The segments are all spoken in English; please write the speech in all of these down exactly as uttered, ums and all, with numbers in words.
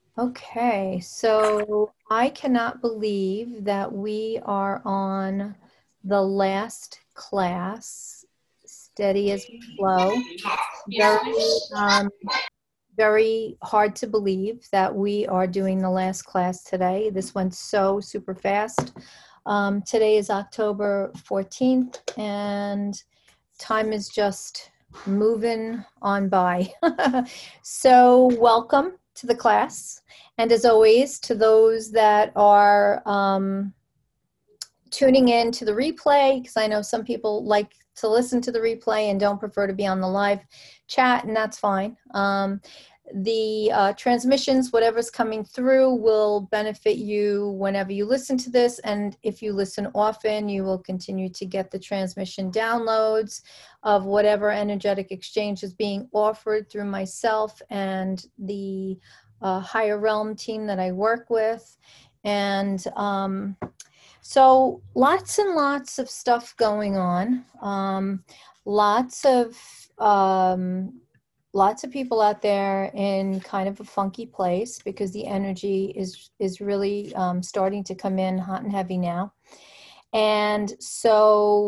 Okay, so I cannot believe that we are on the last class, steady as we flow. Very, um, very hard to believe that we are doing the last class today. This went so super fast. Um, today is October fourteenth, and time is just moving on by. So, welcome to the class. And as always, to those that are um, tuning in to the replay, because I know some people like to listen to the replay and don't prefer to be on the live chat, and that's fine. Um, the uh, transmissions, whatever's coming through, will benefit you whenever you listen to this. And if you listen often, you will continue to get the transmission downloads of whatever energetic exchange is being offered through myself and the uh, higher realm team that I work with. And um, so lots and lots of stuff going on. Um, lots of um, lots of people out there in kind of a funky place because the energy is is really um, starting to come in hot and heavy now. And so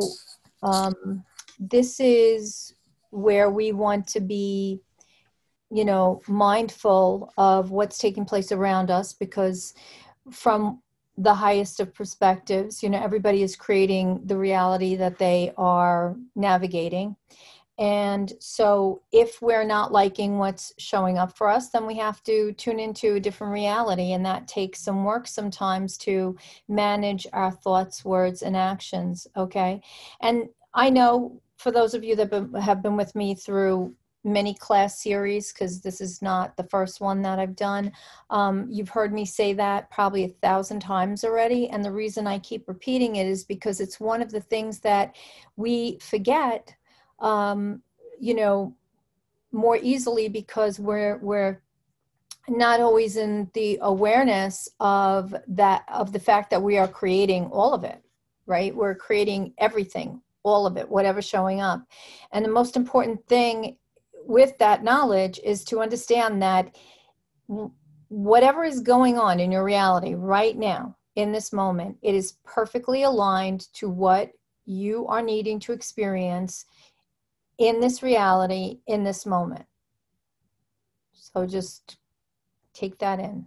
um, this is where we want to be, you know, mindful of what's taking place around us, because from the highest of perspectives, you know, everybody is creating the reality that they are navigating. And so if we're not liking what's showing up for us, then we have to tune into a different reality. And that takes some work sometimes to manage our thoughts, words, and actions. Okay. And I know for those of you that have been with me through many class series, because this is not the first one that I've done, um, you've heard me say that probably a thousand times already. And the reason I keep repeating it is because it's one of the things that we forget, um, you know, more easily, because we're we're not always in the awareness of that, of the fact that we are creating all of it, right? We're creating everything, all of it, whatever's showing up. And the most important thing with that knowledge is to understand that whatever is going on in your reality right now, in this moment, it is perfectly aligned to what you are needing to experience in this reality, in this moment. So just take that in,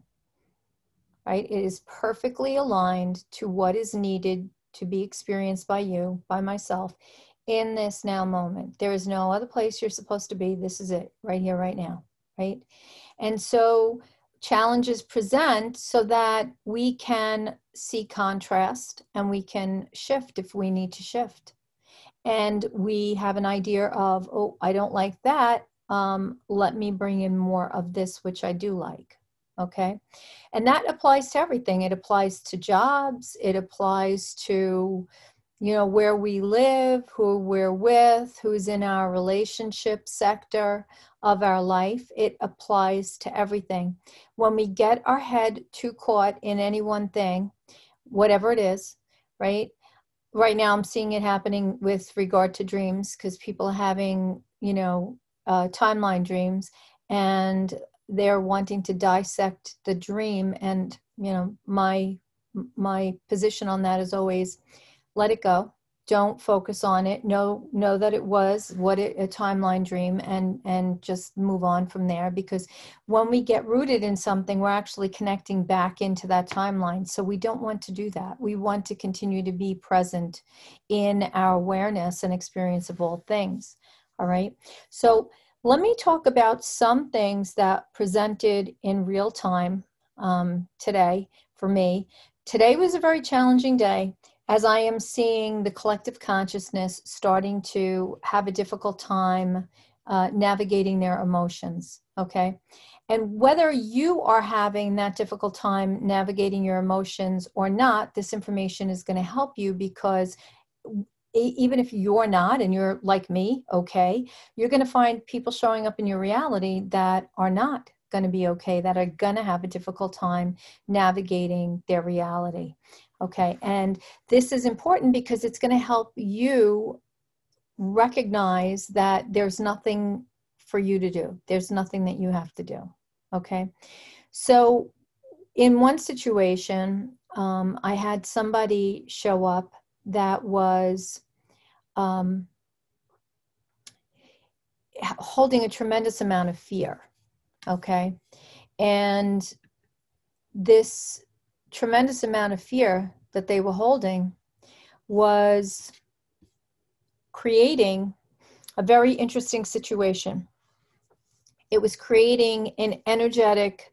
right? It is perfectly aligned to what is needed to be experienced by you, by myself, in this now moment. There is no other place you're supposed to be. This is it, right here, right now, right? And so challenges present so that we can see contrast and we can shift if we need to shift. And we have an idea of, oh, I don't like that. Um, let me bring in more of this, which I do like. Okay. And that applies to everything. It applies to jobs. It applies to, you know, where we live, who we're with, who's in our relationship sector of our life. It applies to everything. When we get our head too caught in any one thing, whatever it is, right? Right now I'm seeing it happening with regard to dreams, because people are having, you know, uh, timeline dreams, and they're wanting to dissect the dream. And, you know, my, my position on that is always let it go. Don't focus on it. Know, know that it was what it, a timeline dream, and, and just move on from there. Because when we get rooted in something, we're actually connecting back into that timeline. So we don't want to do that. We want to continue to be present in our awareness and experience of all things. All right. So let me talk about some things that presented in real time um, today for me. Today was a very challenging day, as I am seeing the collective consciousness starting to have a difficult time uh, navigating their emotions, okay? And whether you are having that difficult time navigating your emotions or not, this information is going to help you, because even if you're not, and you're like me, okay, you're going to find people showing up in your reality that are not going to be okay, that are going to have a difficult time navigating their reality. Okay, and this is important because it's going to help you recognize that there's nothing for you to do. There's nothing that you have to do. Okay. So in one situation, um, I had somebody show up that was um, holding a tremendous amount of fear. Okay. And this tremendous amount of fear that they were holding was creating a very interesting situation. It was creating an energetic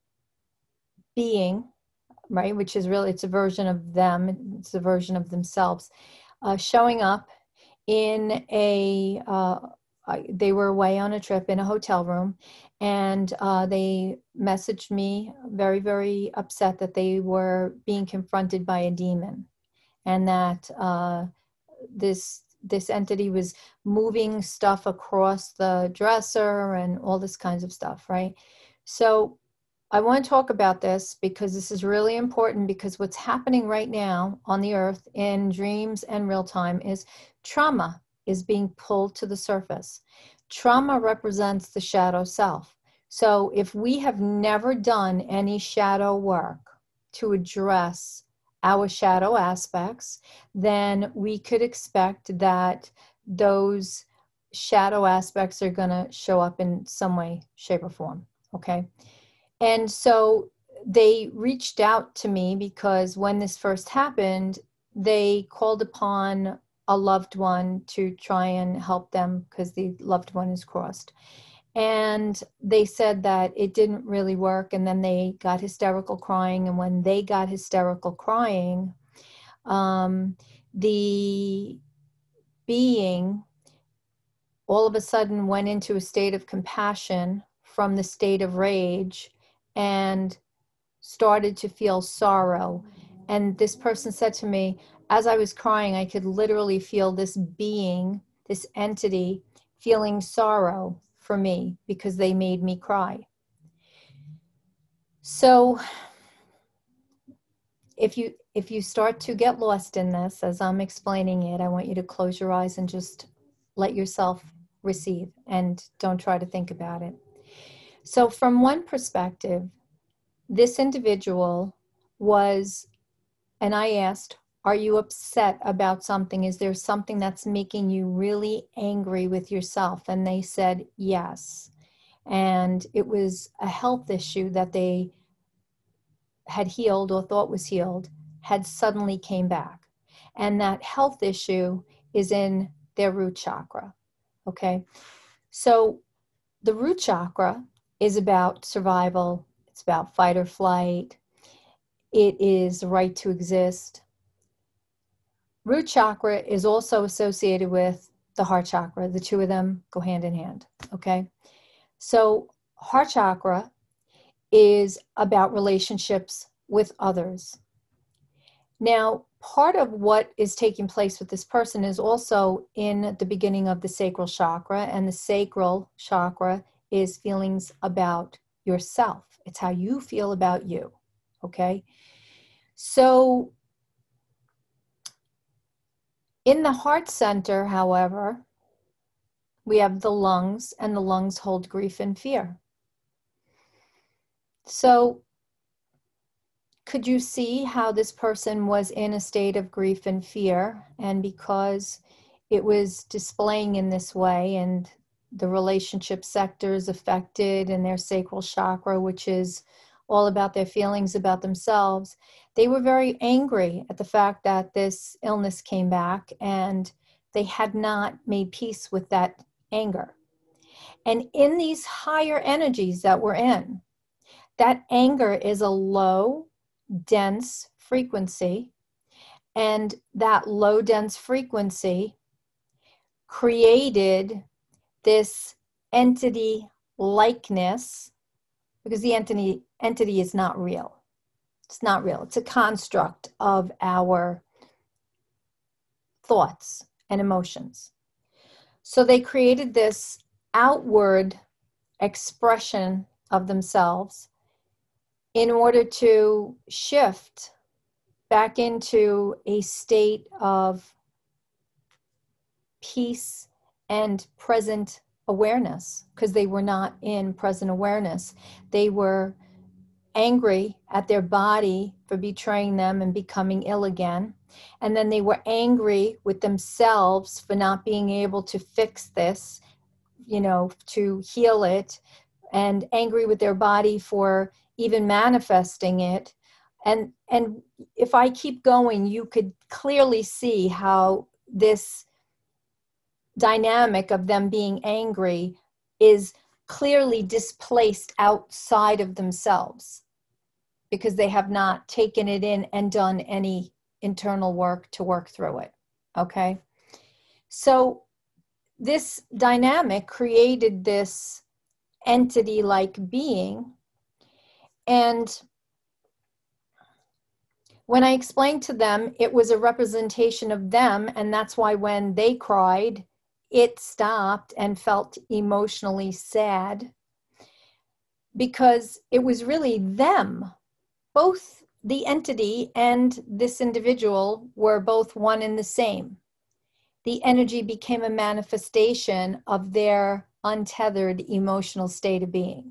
being, right, which is really, it's a version of them, it's a version of themselves, uh, showing up in a, uh, they were away on a trip in a hotel room, and uh, they messaged me very, very upset that they were being confronted by a demon, and that uh, this this entity was moving stuff across the dresser and all this kinds of stuff, right? So I want to talk about this because this is really important, because what's happening right now on the earth in dreams and real time is trauma is being pulled to the surface. Trauma represents the shadow self. So if we have never done any shadow work to address our shadow aspects, then we could expect that those shadow aspects are going to show up in some way, shape, or form. Okay. And so they reached out to me because when this first happened, they called upon a loved one to try and help them because the loved one is crossed. And they said that it didn't really work. And then they got hysterical crying. And when they got hysterical crying, um, the being all of a sudden went into a state of compassion from the state of rage and started to feel sorrow. And this person said to me, as I was crying, I could literally feel this being, this entity, feeling sorrow for me because they made me cry. So if you if you start to get lost in this as I'm explaining it, I want you to close your eyes and just let yourself receive and don't try to think about it. So from one perspective, this individual was, and I asked, are you upset about something? Is there something that's making you really angry with yourself? And they said yes. And it was a health issue that they had healed or thought was healed, had suddenly came back. And that health issue is in their root chakra. Okay. So the root chakra is about survival. It's about fight or flight. It is the right to exist. Root chakra is also associated with the heart chakra. The two of them go hand in hand. Okay. So heart chakra is about relationships with others. Now, part of what is taking place with this person is also in the beginning of the sacral chakra, and the sacral chakra is feelings about yourself. It's how you feel about you, okay? So in the heart center, however, we have the lungs, and the lungs hold grief and fear. So could you see how this person was in a state of grief and fear? And because it was displaying in this way, and the relationship sectors affected in their sacral chakra, which is all about their feelings about themselves, they were very angry at the fact that this illness came back and they had not made peace with that anger. And in these higher energies that we're in, that anger is a low, dense frequency, and that low dense frequency created this entity likeness, because the entity entity is not real. It's not real. It's a construct of our thoughts and emotions. So they created this outward expression of themselves in order to shift back into a state of peace and present awareness because they were not in present awareness. They were angry at their body for betraying them and becoming ill again. And then they were angry with themselves for not being able to fix this, you know, to heal it, and angry with their body for even manifesting it. And, and if I keep going, you could clearly see how this dynamic of them being angry is clearly displaced outside of themselves because they have not taken it in and done any internal work to work through it. Okay. So this dynamic created this entity-like being. And when I explained to them, it was a representation of them. And that's why when they cried, it stopped and felt emotionally sad because it was really them. Both the entity and this individual were both one and the same. The energy became a manifestation of their untethered emotional state of being.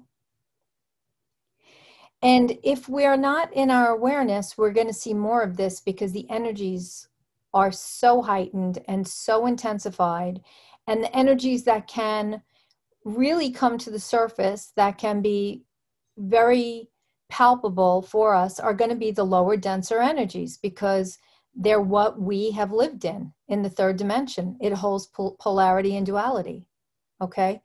And if we're not in our awareness, we're going to see more of this because the energies are so heightened and so intensified. And the energies that can really come to the surface, that can be very palpable for us, are going to be the lower, denser energies because they're what we have lived in, in the third dimension. It holds pol- polarity and duality. Okay?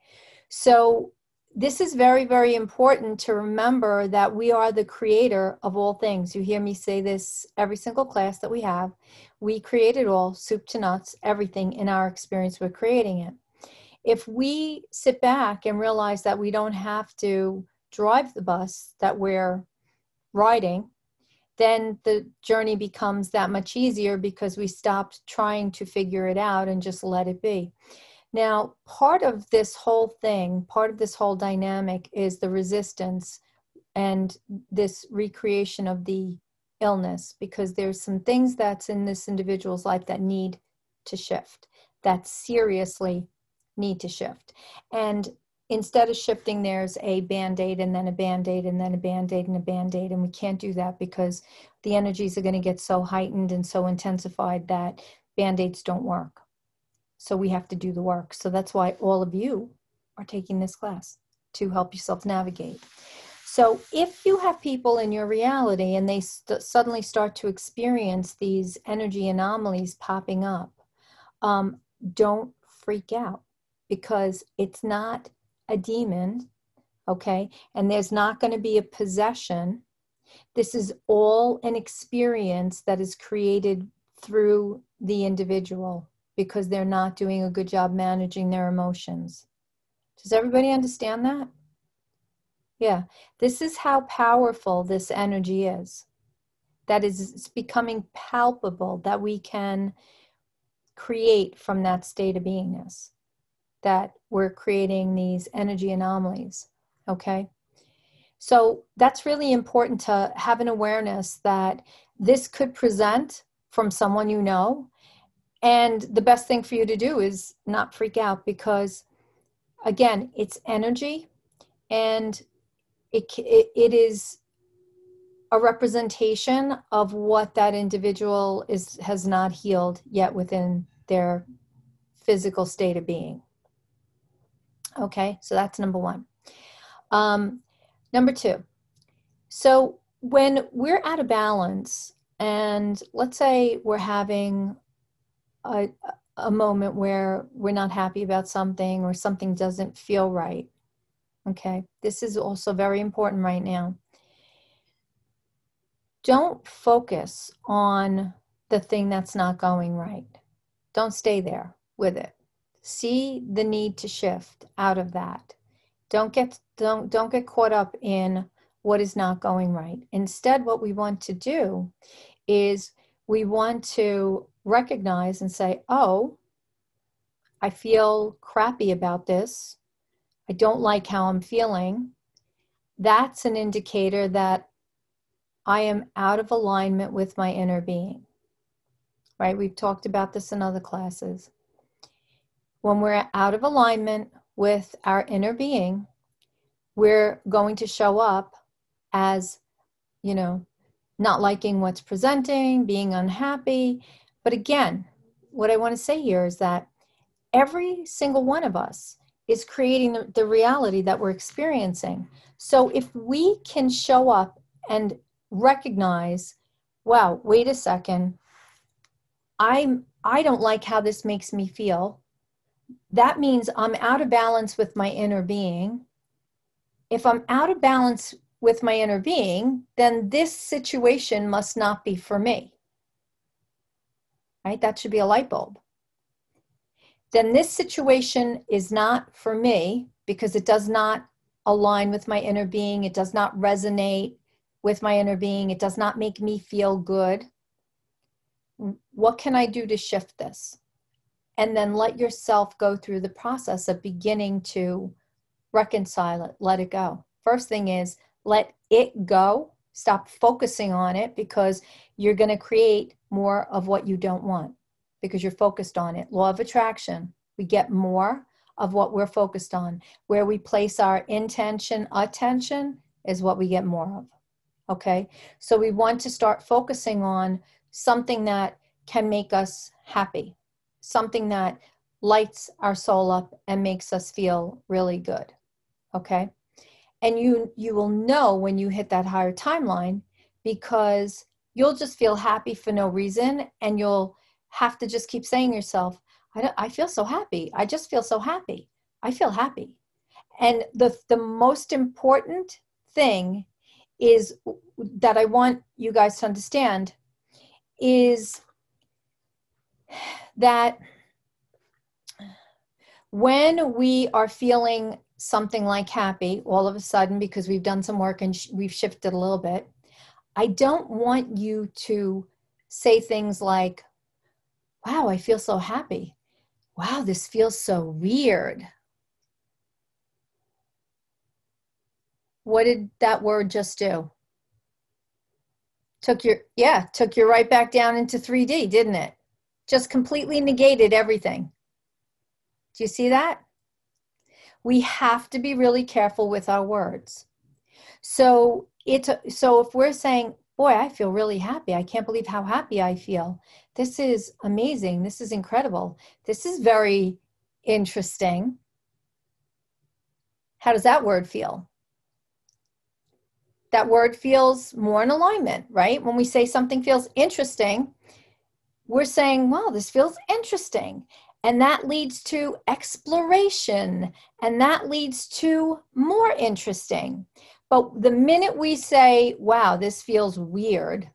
So this is very, very important to remember that we are the creator of all things. You hear me say this every single class that we have. We create it all, soup to nuts, everything in our experience, we're creating it. If we sit back and realize that we don't have to drive the bus that we're riding, then the journey becomes that much easier because we stopped trying to figure it out and just let it be. Now, part of this whole thing, part of this whole dynamic is the resistance and this recreation of the illness, because there's some things that's in this individual's life that need to shift, that seriously need to shift. And instead of shifting, there's a Band-Aid and then a Band-Aid and then a Band-Aid and a Band-Aid. And we can't do that because the energies are going to get so heightened and so intensified that Band-Aids don't work. So we have to do the work. So that's why all of you are taking this class, to help yourself navigate. So if you have people in your reality and they st- suddenly start to experience these energy anomalies popping up, um, don't freak out because it's not a demon, okay? And there's not going to be a possession. This is all an experience that is created through the individual because they're not doing a good job managing their emotions. Does everybody understand that? Yeah. This is how powerful this energy is. That is, it's becoming palpable, that we can create from that state of beingness, that we're creating these energy anomalies, okay? So that's really important to have an awareness that this could present from someone you know. And the best thing for you to do is not freak out because, again, it's energy and it, it, it is a representation of what that individual is has not healed yet within their physical state of being. Okay, so that's number one. Um, number two, so when we're out of balance and let's say we're having a, a moment where we're not happy about something or something doesn't feel right, okay, this is also very important right now. Don't focus on the thing that's not going right. Don't stay there with it. See the need to shift out of that. Don't get don't don't get caught up in what is not going right. Instead, what we want to do is we want to recognize and say, oh, I feel crappy about this. I don't like how I'm feeling. That's an indicator that I am out of alignment with my inner being, right? We've talked about this in other classes. When we're out of alignment with our inner being, we're going to show up as, you know, not liking what's presenting, being unhappy. But again, what I want to say here is that every single one of us is creating the, the reality that we're experiencing. So if we can show up and recognize, wow, wait a second, I'm, I don't like how this makes me feel. That means I'm out of balance with my inner being. If I'm out of balance with my inner being, then this situation must not be for me. Right? That should be a light bulb. Then this situation is not for me because it does not align with my inner being. It does not resonate with my inner being. It does not make me feel good. What can I do to shift this? And then let yourself go through the process of beginning to reconcile it, let it go. First thing is let it go. Stop focusing on it, because you're going to create more of what you don't want because you're focused on it. Law of attraction. We get more of what we're focused on. Where we place our intention, attention is what we get more of. Okay? So we want to start focusing on something that can make us happy, something that lights our soul up and makes us feel really good. Okay? And you you will know when you hit that higher timeline, because you'll just feel happy for no reason, and you'll have to just keep saying to yourself, I, don't, I feel so happy. I just feel so happy. I feel happy. And the, the most important thing is that I want you guys to understand is that when we are feeling something like happy all of a sudden, because we've done some work and sh- we've shifted a little bit, I don't want you to say things like, wow, I feel so happy. Wow, this feels so weird. What did that word just do? Took your, yeah, took you right back down into three D, didn't it? Just completely negated everything. Do you see that? We have to be really careful with our words. So it's, so if we're saying, boy, I feel really happy. I can't believe how happy I feel. This is amazing. This is incredible. This is very interesting. How does that word feel? That word feels more in alignment, right? When we say something feels interesting, we're saying, wow, this feels interesting. And that leads to exploration, and that leads to more interesting. But the minute we say, wow, this feels weird,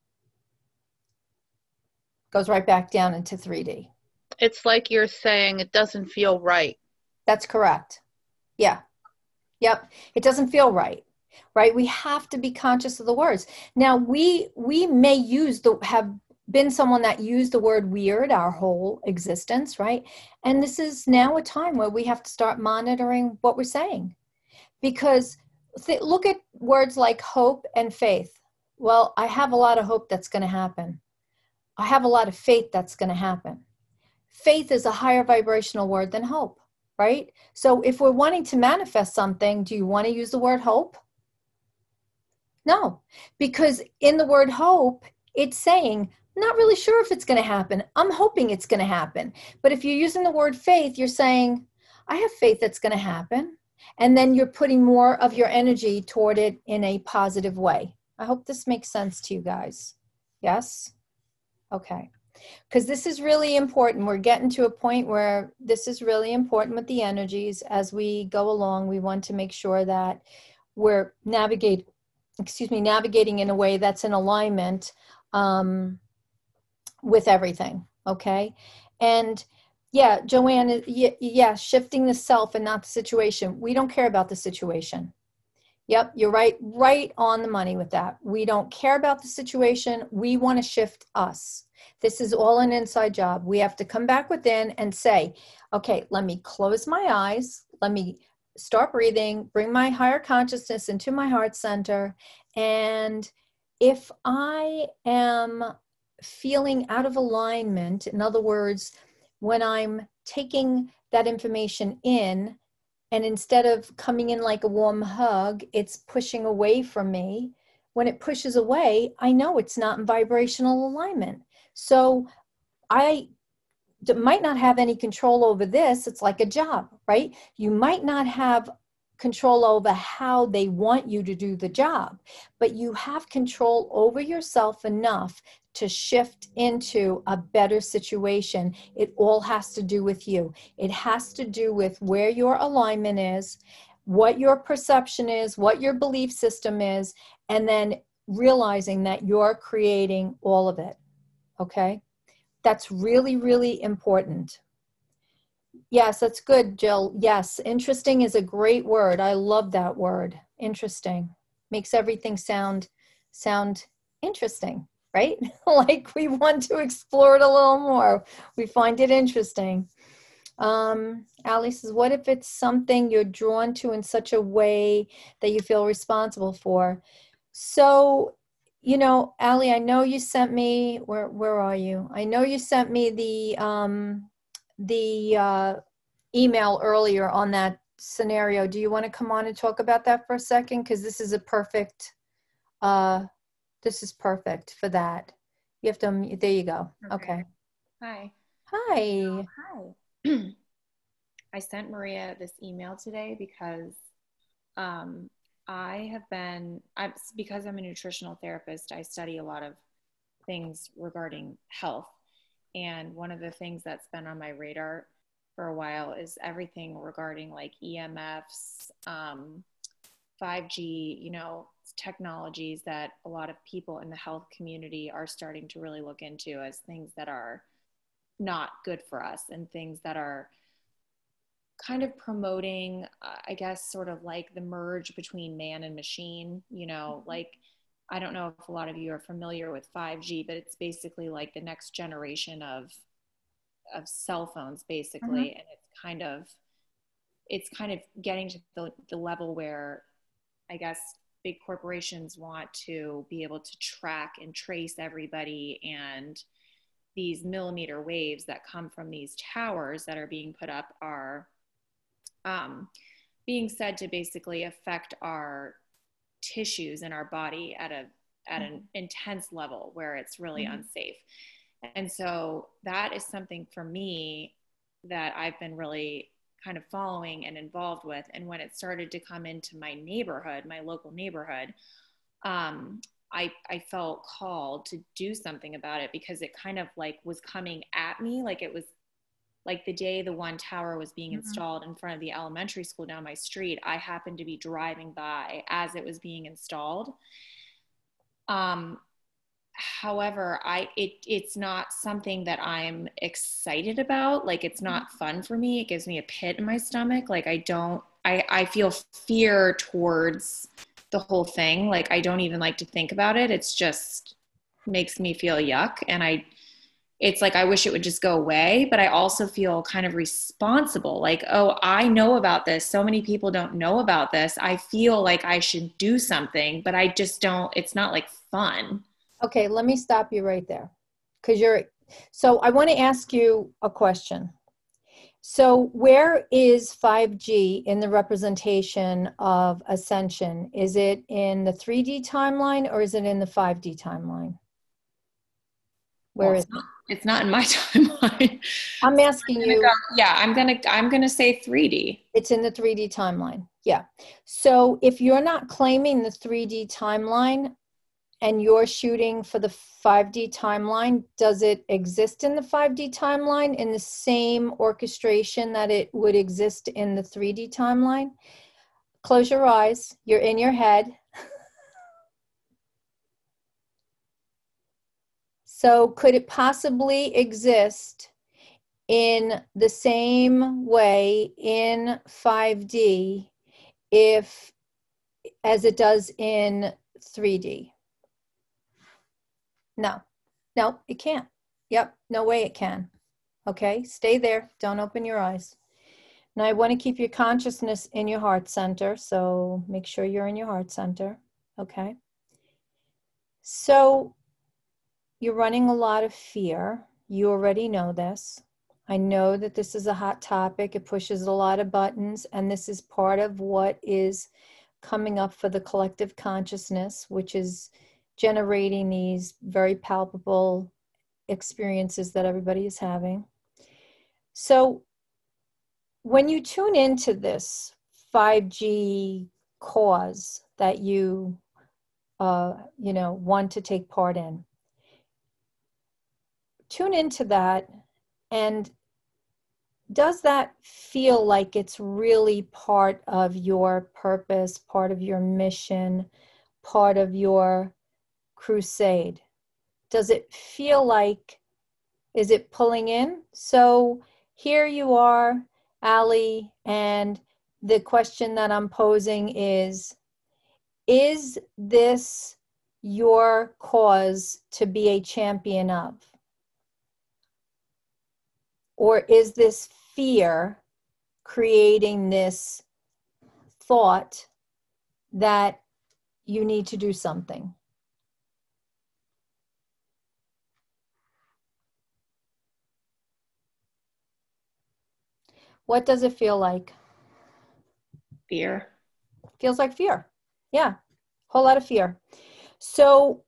goes right back down into three D. It's like you're saying it doesn't feel right. That's correct. Yeah. Yep. It doesn't feel right. Right? We have to be conscious of the words. Now, we we may use the have been someone that used the word weird our whole existence, right? And this is now a time where we have to start monitoring what we're saying. Because th- look at words like hope and faith. Well, I have a lot of hope that's going to happen. I have a lot of faith that's going to happen. Faith is a higher vibrational word than hope, right? So if we're wanting to manifest something, do you want to use the word hope? No, because in the word hope, it's saying, not really sure if it's going to happen. I'm hoping it's going to happen. But if you're using the word faith, you're saying, I have faith that's going to happen. And then you're putting more of your energy toward it in a positive way. I hope this makes sense to you guys. Yes? Okay. Because this is really important. We're getting to a point where this is really important with the energies. As we go along, we want to make sure that we're navigate, excuse me, navigating in a way that's in alignment um, with everything, okay? And yeah, Joanne, yeah, yeah, shifting the self and not the situation. We don't care about the situation. Yep, you're right, right on the money with that. We don't care about the situation. We want to shift us. This is all an inside job. We have to come back within and say, okay, let me close my eyes. Let me start breathing, bring my higher consciousness into my heart center. And if I am feeling out of alignment, in other words, when I'm taking that information in And instead of coming in like a warm hug, it's pushing away from me. When it pushes away, I know it's not in vibrational alignment. So I d- might not have any control over this. It's like a job, right? You might not have control over how they want you to do the job, but you have control over yourself enough to shift into a better situation. It all has to do with you. It has to do with where your alignment is, what your perception is, what your belief system is, and then realizing that you're creating all of it. Okay? That's really, really important. Yes, that's good, Jill. Yes, interesting is a great word. I love that word. Interesting. Makes everything sound sound interesting, right? Like we want to explore it a little more. We find it interesting. Um, Ali says, what if it's something you're drawn to in such a way that you feel responsible for? So, you know, Ali, I know you sent me, where where are you? I know you sent me the um the uh, email earlier on that scenario. Do you want to come on and talk about that for a second? Because this is a perfect, uh, this is perfect for that. You have to, unmute- there you go. Okay. Hi. Hi. Hi. I sent Maria this email today because um, I have been, I'm, because I'm a nutritional therapist, I study a lot of things regarding health. And one of the things that's been on my radar for a while is everything regarding like E M Fs, um, five G, you know, technologies that a lot of people in the health community are starting to really look into as things that are not good for us and things that are kind of promoting, uh, I guess, sort of like the merge between man and machine, you know, like, I don't know if a lot of you are familiar with five G, but it's basically like the next generation of, of cell phones, basically. Mhm. And it's kind of, it's kind of getting to the, the level where I guess big corporations want to be able to track and trace everybody, and these millimeter waves that come from these towers that are being put up are um, being said to basically affect our tissues in our body at a at an intense level where it's really Mhm. unsafe. And so that is something for me that I've been really kind of following and involved with. And when it started to come into my neighborhood, my local neighborhood, um, I, I felt called to do something about it because it kind of like was coming at me. Like it was like the day the one tower was being Mhm. installed in front of the elementary school down my street, I happened to be driving by as it was being installed. Um, however, I it it's not something that I'm excited about. Like it's not fun for me. It gives me a pit in my stomach. Like I don't I I feel fear towards the whole thing. Like I don't even like to think about it. It's just makes me feel yuck, and I it's like I wish it would just go away, but I also feel kind of responsible. Like, oh, I know about this. So many people don't know about this. I feel like I should do something, but I just don't, it's not like fun. Okay, let me stop you right there. Because you're, so I want to ask you a question. So where is five G in the representation of ascension? Is it in the three D timeline or is it in the five D timeline? Where Well, is it's it? not, it's not in my timeline. I'm So asking I'm gonna you, go, yeah, I'm gonna, I'm gonna say three D. it's in the three D timeline. Yeah. So if you're not claiming the three D timeline and you're shooting for the five D timeline, does it exist in the five D timeline in the same orchestration that it would exist in the three D timeline? Close your eyes. You're in your head. So could it possibly exist in the same way in five D if as it does in three D? No, no, it can't. Yep, no way it can. Okay, stay there. Don't open your eyes. Now I want to keep your consciousness in your heart center, so make sure you're in your heart center. Okay. So you're running a lot of fear. You already know this. I know that this is a hot topic. It pushes a lot of buttons, and this is part of what is coming up for the collective consciousness, which is generating these very palpable experiences that everybody is having. So when you tune into this five G cause that you, uh, you know, want to take part in, tune into that, and does that feel like it's really part of your purpose, part of your mission, part of your crusade? Does it feel like, is it pulling in? So here you are, Ali, and the question that I'm posing is, is this your cause to be a champion of? Or is this fear creating this thought that you need to do something? What does it feel like? Fear. Feels like fear. Yeah, whole lot of fear. So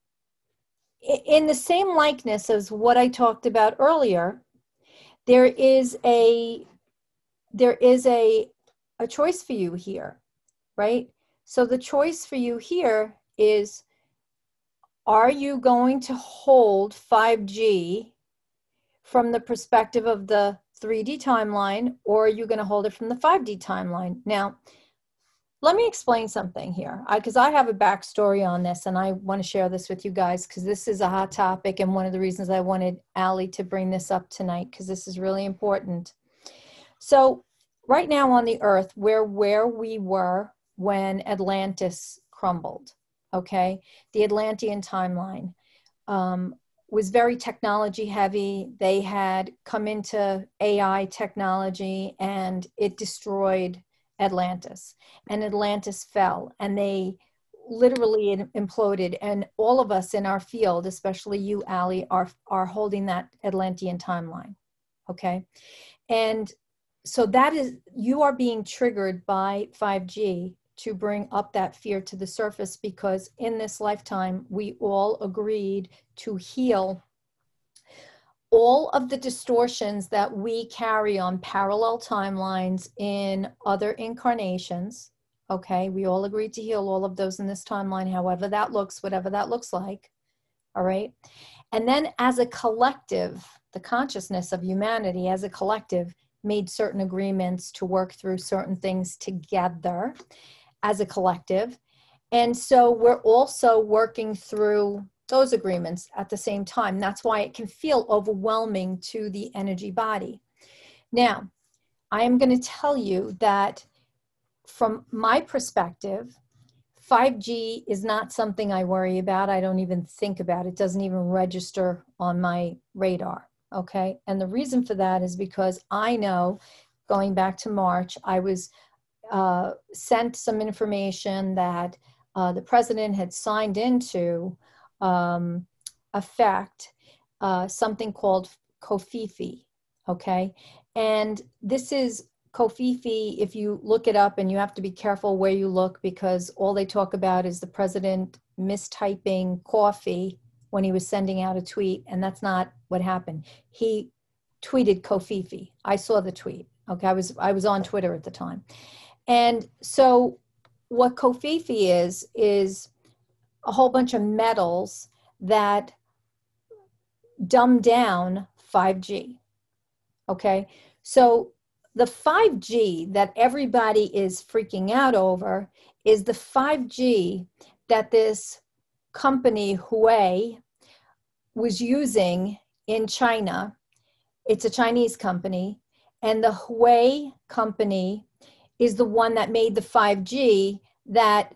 in the same likeness as what I talked about earlier, there is a there is a a choice for you here, right? So the choice for you here is, are you going to hold five G from the perspective of the three D timeline, or are you going to hold it from the five D timeline? Now, let me explain something here, because I, I have a backstory on this, and I want to share this with you guys, because this is a hot topic, and one of the reasons I wanted Ali to bring this up tonight, because this is really important. So right now on the earth, we're where we were when Atlantis crumbled, okay? The Atlantean timeline um, was very technology heavy. They had come into A I technology, and it destroyed Atlantis, and Atlantis fell, and they literally imploded, and all of us in our field, especially you, Ali, are, are holding that Atlantean timeline, okay? And so that is, you are being triggered by five G to bring up that fear to the surface, because in this lifetime, we all agreed to heal all of the distortions that we carry on parallel timelines in other incarnations. Okay, we all agreed to heal all of those in this timeline, however that looks, whatever that looks like. All right. And then as a collective, the consciousness of humanity as a collective made certain agreements to work through certain things together as a collective. And so we're also working through those agreements at the same time. That's why it can feel overwhelming to the energy body. Now, I am going to tell you that from my perspective, five G is not something I worry about. I don't even think about it. It doesn't even register on my radar, okay? And the reason for that is because I know, going back to March, I was uh, sent some information that uh, the president had signed into um, effect, uh, something called COFIFI, okay? And this is COFIFI, if you look it up, and you have to be careful where you look, because all they talk about is the president mistyping coffee when he was sending out a tweet, and that's not what happened. He tweeted COFIFI. I saw the tweet, okay? I was, I was on Twitter at the time. And so what COFIFI is, is a whole bunch of metals that dumb down five G, okay? So the five G that everybody is freaking out over is the five G that this company, Huawei, was using in China. It's a Chinese company, and the Huawei company is the one that made the five G that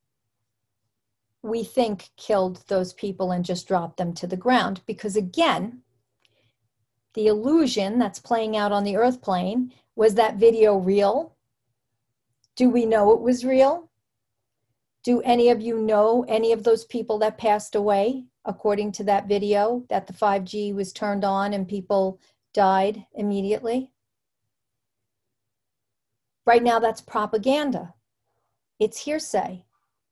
we think killed those people and just dropped them to the ground. Because again, the illusion that's playing out on the earth plane, was that video real? Do we know it was real? Do any of you know any of those people that passed away according to that video, that the five G was turned on and people died immediately. Right now, that's propaganda. It's hearsay.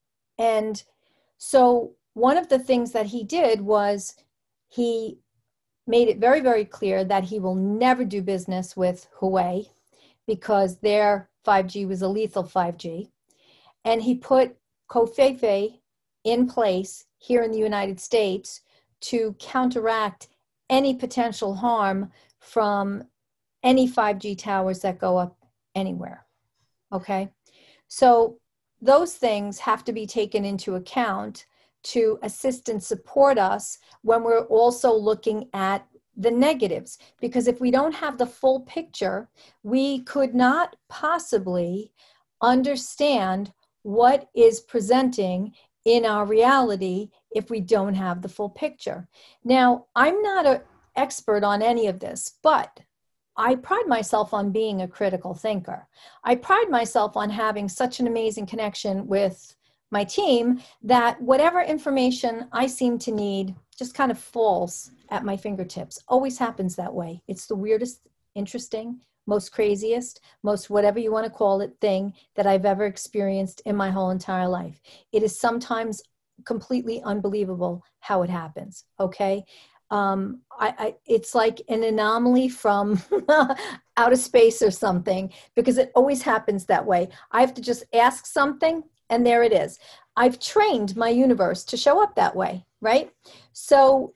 And so one of the things that he did was he made it very, very clear that he will never do business with Huawei because their five G was a lethal five G. And he put Covfefe in place here in the United States to counteract any potential harm from any five G towers that go up anywhere. Okay? So those things have to be taken into account to assist and support us when we're also looking at the negatives. Because if we don't have the full picture, we could not possibly understand what is presenting in our reality if we don't have the full picture. Now, I'm not an expert on any of this, but I pride myself on being a critical thinker. I pride myself on having such an amazing connection with my team that whatever information I seem to need just kind of falls at my fingertips. Always happens that way. It's the weirdest, interesting, most craziest, most whatever you want to call it thing that I've ever experienced in my whole entire life. It is sometimes completely unbelievable how it happens, okay? Um, I, I, it's like an anomaly from outer space or something, because it always happens that way. I have to just ask something and there it is. I've trained my universe to show up that way, right? So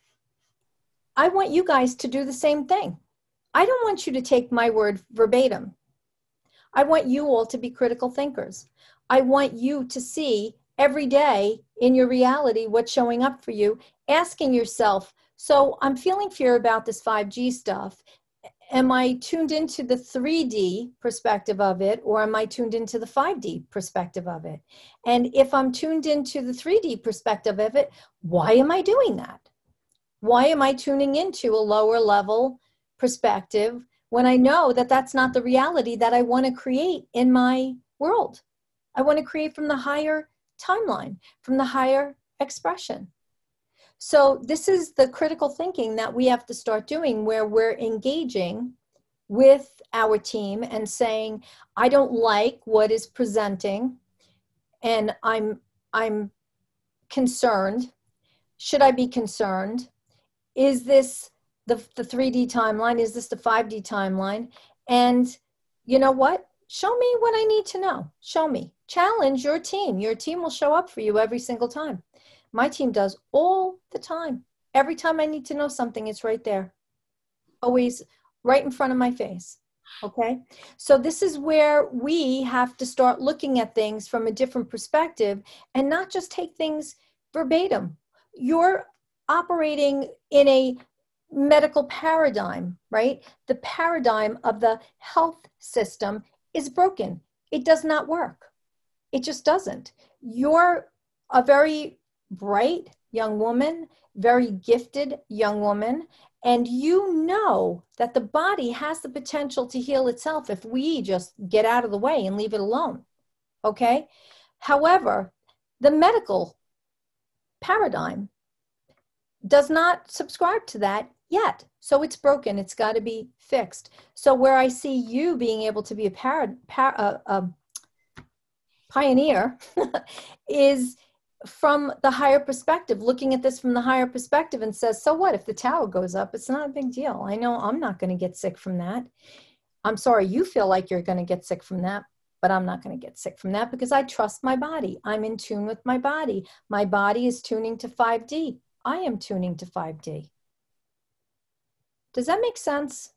I want you guys to do the same thing. I don't want you to take my word verbatim. I want you all to be critical thinkers. I want you to see every day in your reality what's showing up for you, asking yourself, so I'm feeling fear about this five G stuff. Am I tuned into the three D perspective of it, or am I tuned into the five D perspective of it? And if I'm tuned into the three D perspective of it, why am I doing that? Why am I tuning into a lower level perspective when I know that that's not the reality that I want to create in my world? I want to create from the higher timeline, from the higher expression. So this is the critical thinking that we have to start doing, where we're engaging with our team and saying, I don't like what is presenting and I'm, I'm concerned. Should I be concerned? Is this the, the three D timeline? Is this the five D timeline? And you know what? Show me what I need to know. Show me. Challenge your team. Your team will show up for you every single time. My team does all the time. Every time I need to know something, it's right there. Always right in front of my face. Okay? So this is where we have to start looking at things from a different perspective and not just take things verbatim. You're operating in a medical paradigm, right? The paradigm of the health system is broken. It does not work. It just doesn't. You're a very bright young woman, very gifted young woman, and you know that the body has the potential to heal itself if we just get out of the way and leave it alone, okay? However, the medical paradigm does not subscribe to that yet. So it's broken. It's got to be fixed. So where I see you being able to be a, par- par- uh, uh, pioneer is from the higher perspective, looking at this from the higher perspective and says, so what if the tower goes up? It's not a big deal. I know I'm not going to get sick from that. I'm sorry you feel like you're going to get sick from that, but I'm not going to get sick from that because I trust my body. I'm in tune with my body. My body is tuning to five D. I am tuning to five D. Does that make sense?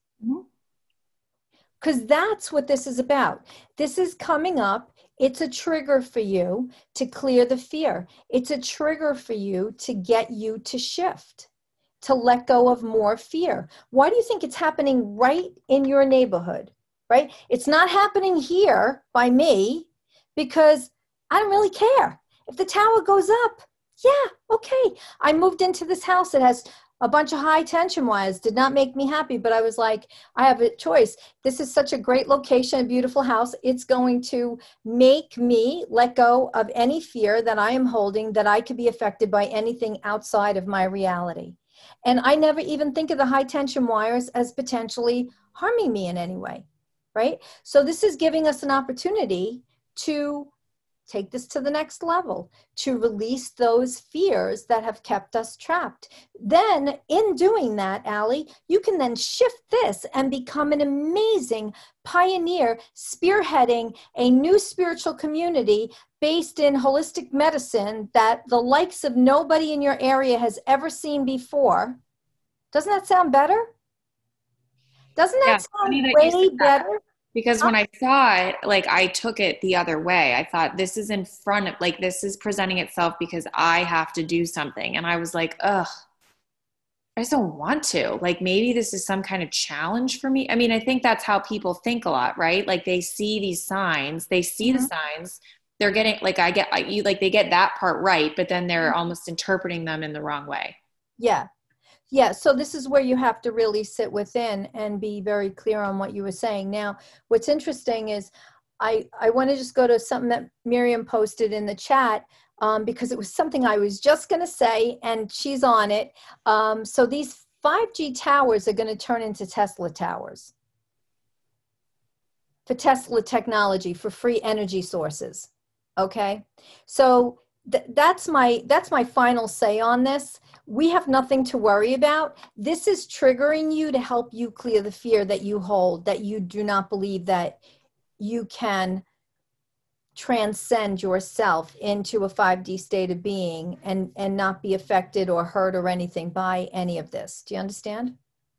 Because mm-hmm. That's what this is about. This is coming up. It's a trigger for you to clear the fear. It's a trigger for you to get you to shift, to let go of more fear. Why do you think it's happening right in your neighborhood, right? It's not happening here by me because I don't really care. If the tower goes up, yeah, okay. I moved into this house that has a bunch of high tension wires. Did not make me happy, but I was like, I have a choice. This is such a great location, a beautiful house. It's going to make me let go of any fear that I am holding that I could be affected by anything outside of my reality. And I never even think of the high tension wires as potentially harming me in any way, right? So this is giving us an opportunity to take this to the next level, to release those fears that have kept us trapped. Then in doing that, Allie, you can then shift this and become an amazing pioneer spearheading a new spiritual community based in holistic medicine that the likes of nobody in your area has ever seen before. Doesn't that sound better? Doesn't that Yeah, sound funny that you way said that. better? Because when I saw it, like I took it the other way. I thought this is in front of, like this is presenting itself because I have to do something. And I was like, ugh, I just don't want to. Like maybe this is some kind of challenge for me. I mean, I think that's how people think a lot, right? Like they see these signs, they see Mhm. the signs. They're getting like I get I, you like they get that part right, but then they're almost interpreting them in the wrong way. Yeah. Yeah, so this is where you have to really sit within and be very clear on what you were saying. Now, what's interesting is I, I want to just go to something that Miriam posted in the chat um, because it was something I was just going to say, and she's on it. Um, so these five G towers are going to turn into Tesla towers for Tesla technology, for free energy sources. Okay, so th- that's my that's my final say on this. We have nothing to worry about. This is triggering you to help you clear the fear that you hold, that you do not believe that you can transcend yourself into a five D state of being and, and not be affected or hurt or anything by any of this. Do you understand?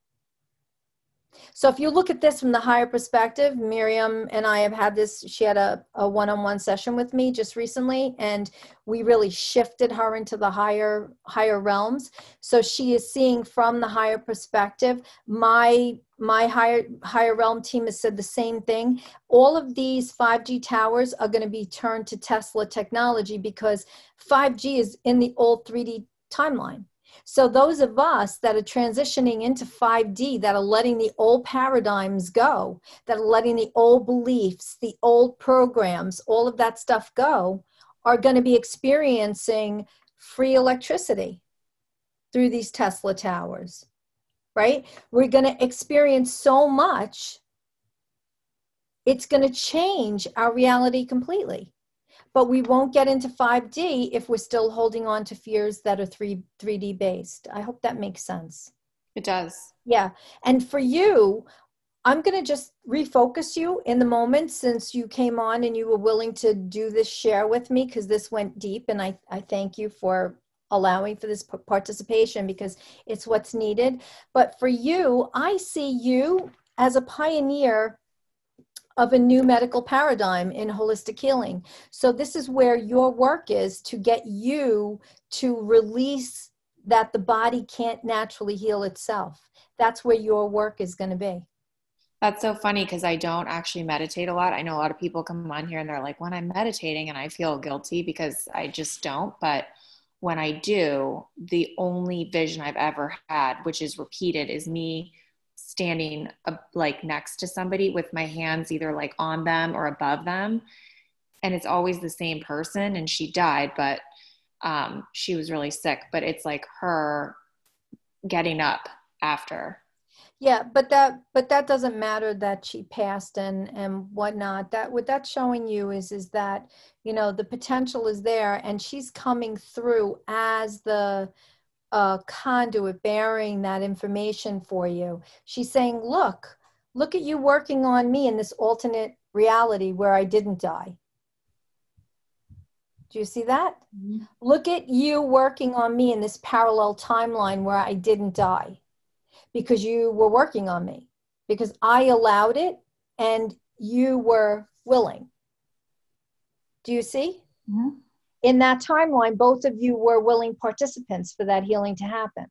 So if you look at this from the higher perspective, Miriam and I have had this, she had a, a one-on-one session with me just recently, and we really shifted her into the higher, higher realms. So she is seeing from the higher perspective. My, my higher, higher realm team has said the same thing. All of these five G towers are going to be turned to Tesla technology because five G is in the old three D timeline. So those of us that are transitioning into five D, that are letting the old paradigms go, that are letting the old beliefs, the old programs, all of that stuff go, are going to be experiencing free electricity through these Tesla towers, right? We're going to experience so much, it's going to change our reality completely. But we won't get into five D if we're still holding on to fears that are three, 3D based. I hope that makes sense. It does. Yeah. And for you, I'm going to just refocus you in the moment since you came on and you were willing to do this share with me because this went deep. And I, I thank you for allowing for this participation because it's what's needed. But for you, I see you as a pioneer of a new medical paradigm in holistic healing. So this is where your work is to get you to release that the body can't naturally heal itself. That's where your work is going to be. That's so funny because I don't actually meditate a lot. I know a lot of people come on here and they're like, when I'm meditating, and I feel guilty because I just don't. But when I do, the only vision I've ever had, which is repeated, is me standing uh, like next to somebody with my hands either like on them or above them. And it's always the same person. And she died, but um, she was really sick. But it's like her getting up after. Yeah, but that but that doesn't matter that she passed and and whatnot. That what that's showing you is is that, you know, the potential is there and she's coming through as the uh, conduit bearing that information for you. She's saying, look, look at you working on me in this alternate reality where I didn't die. Do you see that? Mm-hmm. Look at you working on me in this parallel timeline where I didn't die. Because you were working on me, because I allowed it and you were willing. Do you see? Mm-hmm. In that timeline, both of you were willing participants for that healing to happen.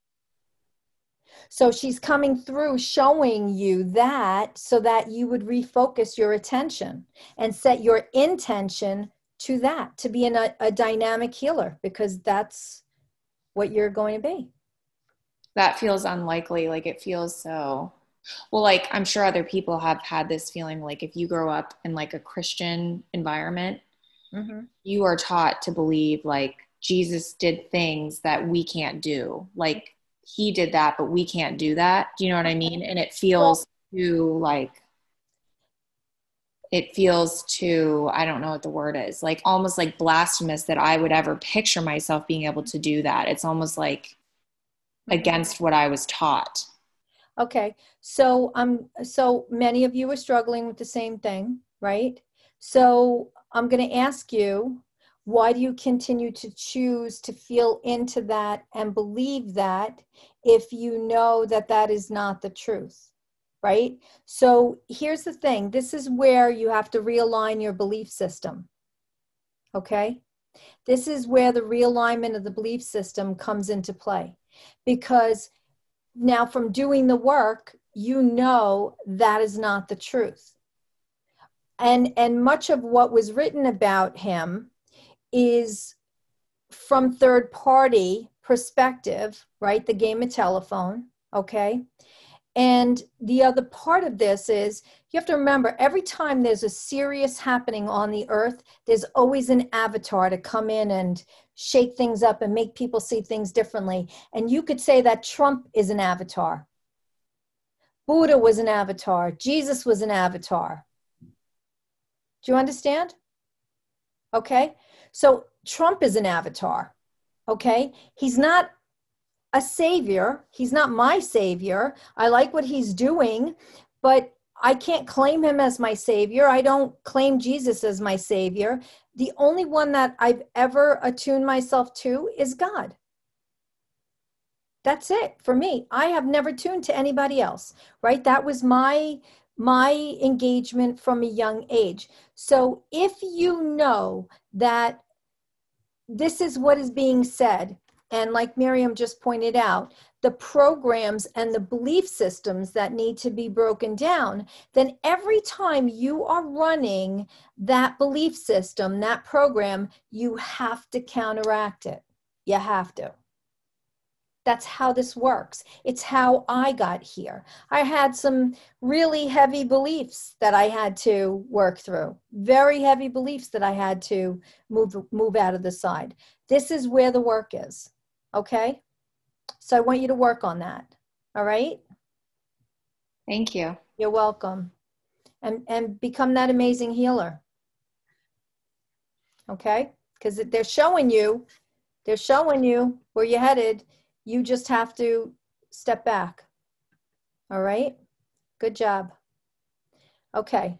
So she's coming through showing you that so that you would refocus your attention and set your intention to that, to be in a, a dynamic healer, because that's what you're going to be. That feels unlikely. Like it feels so, well, like I'm sure other people have had this feeling, like if you grow up in like a Christian environment, mm-hmm. you are taught to believe like Jesus did things that we can't do. Like he did that, but we can't do that. Do you know what I mean? And it feels too like, it feels too, I don't know what the word is, like almost like blasphemous that I would ever picture myself being able to do that. It's almost like against what I was taught. Okay. So um so many of you are struggling with the same thing, right? So I'm going to ask you, why do you continue to choose to feel into that and believe that if you know that that is not the truth, right? So here's the thing. This is where you have to realign your belief system. Okay? This is where the realignment of the belief system comes into play, because now from doing the work, you know that is not the truth. And, and much of what was written about him is from third party perspective, right? The game of telephone, okay? And the other part of this is you have to remember, every time there's a serious happening on the earth, there's always an avatar to come in and shake things up and make people see things differently. And you could say that Trump is an avatar. Buddha was an avatar. Jesus was an avatar. Do you understand? Okay. So Trump is an avatar. Okay. He's not a savior. He's not my savior. I like what he's doing, but I can't claim him as my savior. I don't claim Jesus as my savior. The only one that I've ever attuned myself to is God. That's it for me. I have never tuned to anybody else, right? That was my my engagement from a young age. So if you know that this is what is being said, and like Miriam just pointed out, the programs and the belief systems that need to be broken down, then every time you are running that belief system, that program, you have to counteract it. You have to. That's how this works. It's how I got here. I had some really heavy beliefs that I had to work through. Very heavy beliefs that I had to move, move out of the side. This is where the work is. Okay? So I want you to work on that. All right? Thank you. You're welcome. And, and become that amazing healer. Okay? Because they're showing you, they're showing you where you're headed. You just have to step back. All right? Good job. Okay.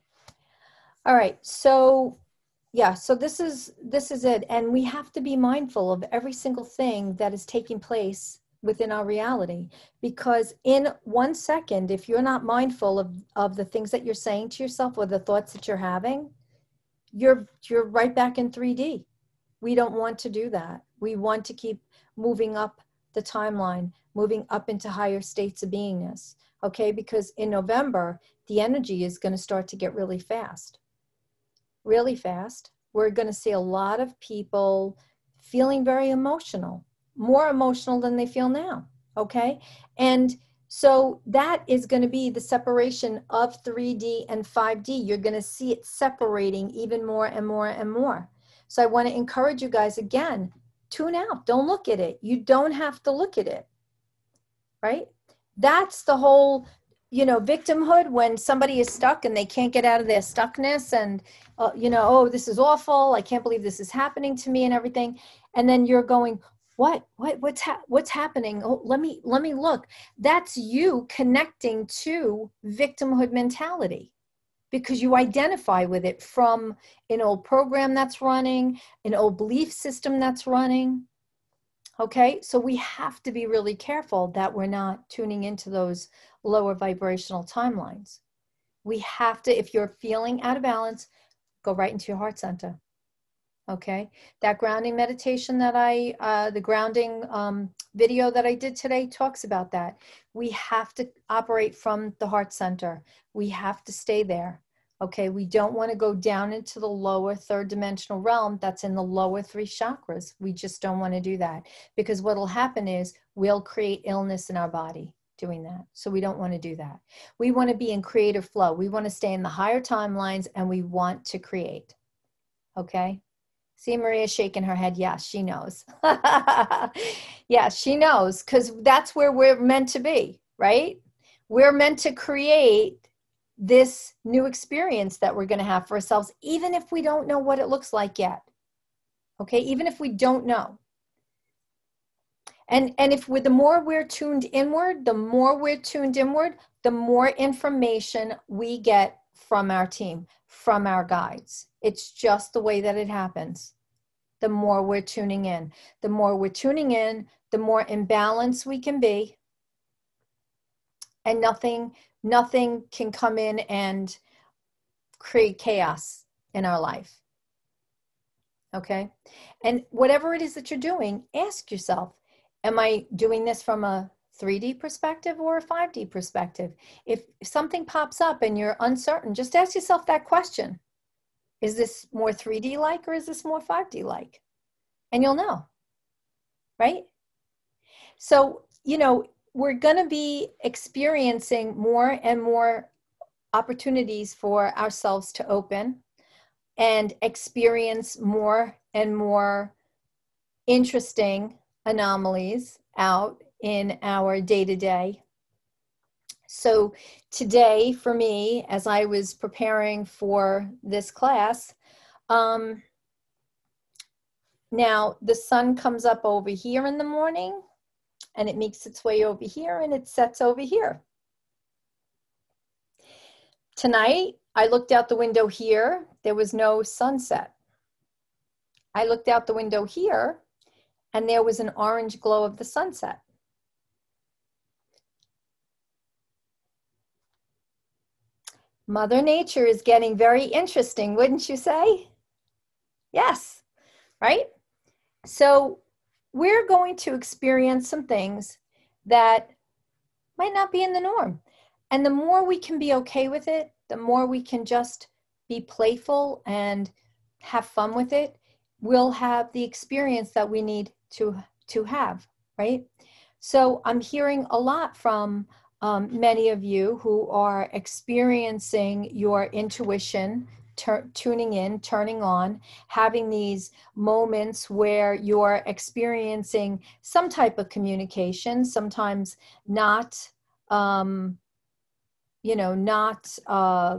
All right. So yeah, so this is this is it. And we have to be mindful of every single thing that is taking place within our reality. Because in one second, if you're not mindful of, of the things that you're saying to yourself or the thoughts that you're having, you're you're right back in three D. We don't want to do that. We want to keep moving up the timeline, moving up into higher states of beingness, okay? Because in November, the energy is going to start to get really fast, really fast. We're going to see a lot of people feeling very emotional, more emotional than they feel now, okay? And so that is going to be the separation of three D and five D. You're going to see it separating even more and more and more. So I want to encourage you guys again, tune out. Don't look at it. You don't have to look at it, right? That's the whole, you know, victimhood, when somebody is stuck and they can't get out of their stuckness and, uh, you know, oh, this is awful. I can't believe this is happening to me and everything. And then you're going, what, what, what's, ha- what's happening? Oh, let me, let me look. That's you connecting to victimhood mentality, because you identify with it from an old program that's running, an old belief system that's running. Okay, so we have to be really careful that we're not tuning into those lower vibrational timelines. We have to, if you're feeling out of balance, go right into your heart center. Okay, that grounding meditation that I, uh, the grounding um, video that I did today talks about that. We have to operate from the heart center. We have to stay there. Okay, we don't want to go down into the lower third dimensional realm that's in the lower three chakras. We just don't want to do that, because what will happen is we'll create illness in our body doing that. So we don't want to do that. We want to be in creative flow. We want to stay in the higher timelines and we want to create. Okay, See, Maria's shaking her head. Yes, she knows. Yeah, she knows, because that's where we're meant to be, right? We're meant to create this new experience that we're going to have for ourselves, even if we don't know what it looks like yet. Okay, even if we don't know. And, and if we're, the more we're tuned inward, the more we're tuned inward, the more information we get from our team, from our guides. It's just the way that it happens. The more we're tuning in, the more we're tuning in, the more in balance we can be. And nothing, nothing can come in and create chaos in our life. Okay? And whatever it is that you're doing, ask yourself, am I doing this from a three D perspective or a five D perspective? If something pops up and you're uncertain, just ask yourself that question. Is this more three D like, or is this more five D like? And you'll know, right? So, you know, we're going to be experiencing more and more opportunities for ourselves to open and experience more and more interesting anomalies out in our day-to-day. So today, for me, as I was preparing for this class, um, now the sun comes up over here in the morning, and it makes its way over here, and it sets over here. Tonight, I looked out the window here. There was no sunset. I looked out the window here, and there was an orange glow of the sunset. Mother Nature is getting very interesting, wouldn't you say? Yes, right? So we're going to experience some things that might not be in the norm. And the more we can be okay with it, the more we can just be playful and have fun with it, we'll have the experience that we need to, to have, right? So I'm hearing a lot from um, many of you who are experiencing your intuition, Tur- tuning in, turning on, having these moments where you're experiencing some type of communication, sometimes not, um, you know, not uh,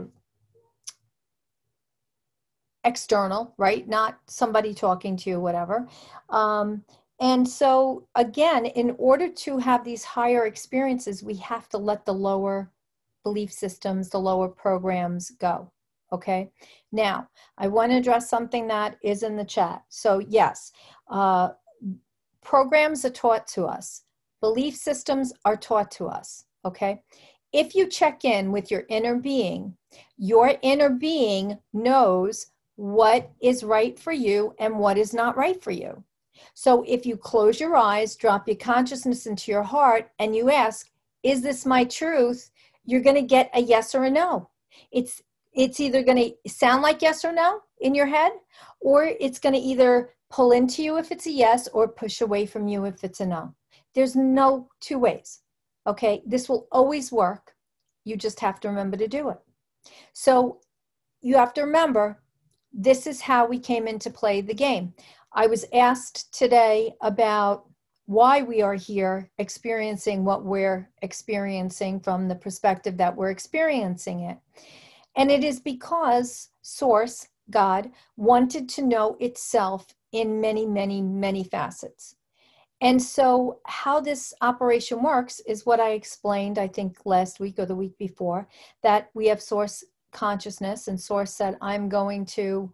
external, right? Not somebody talking to you, whatever. Um, and so again, in order to have these higher experiences, we have to let the lower belief systems, the lower programs go. Okay. Now, I want to address something that is in the chat. So yes, uh, programs are taught to us. Belief systems are taught to us. Okay. If you check in with your inner being, your inner being knows what is right for you and what is not right for you. So if you close your eyes, drop your consciousness into your heart, and you ask, is this my truth? You're going to get a yes or a no. It's It's either going to sound like yes or no in your head, or it's going to either pull into you if it's a yes or push away from you if it's a no. There's no two ways. Okay, this will always work. You just have to remember to do it. So you have to remember, this is how we came into play the game. I was asked today about why we are here experiencing what we're experiencing from the perspective that we're experiencing it. And it is because Source, God, wanted to know itself in many, many, many facets. And so how this operation works is what I explained, I think last week or the week before, that we have Source consciousness, and Source said, I'm going to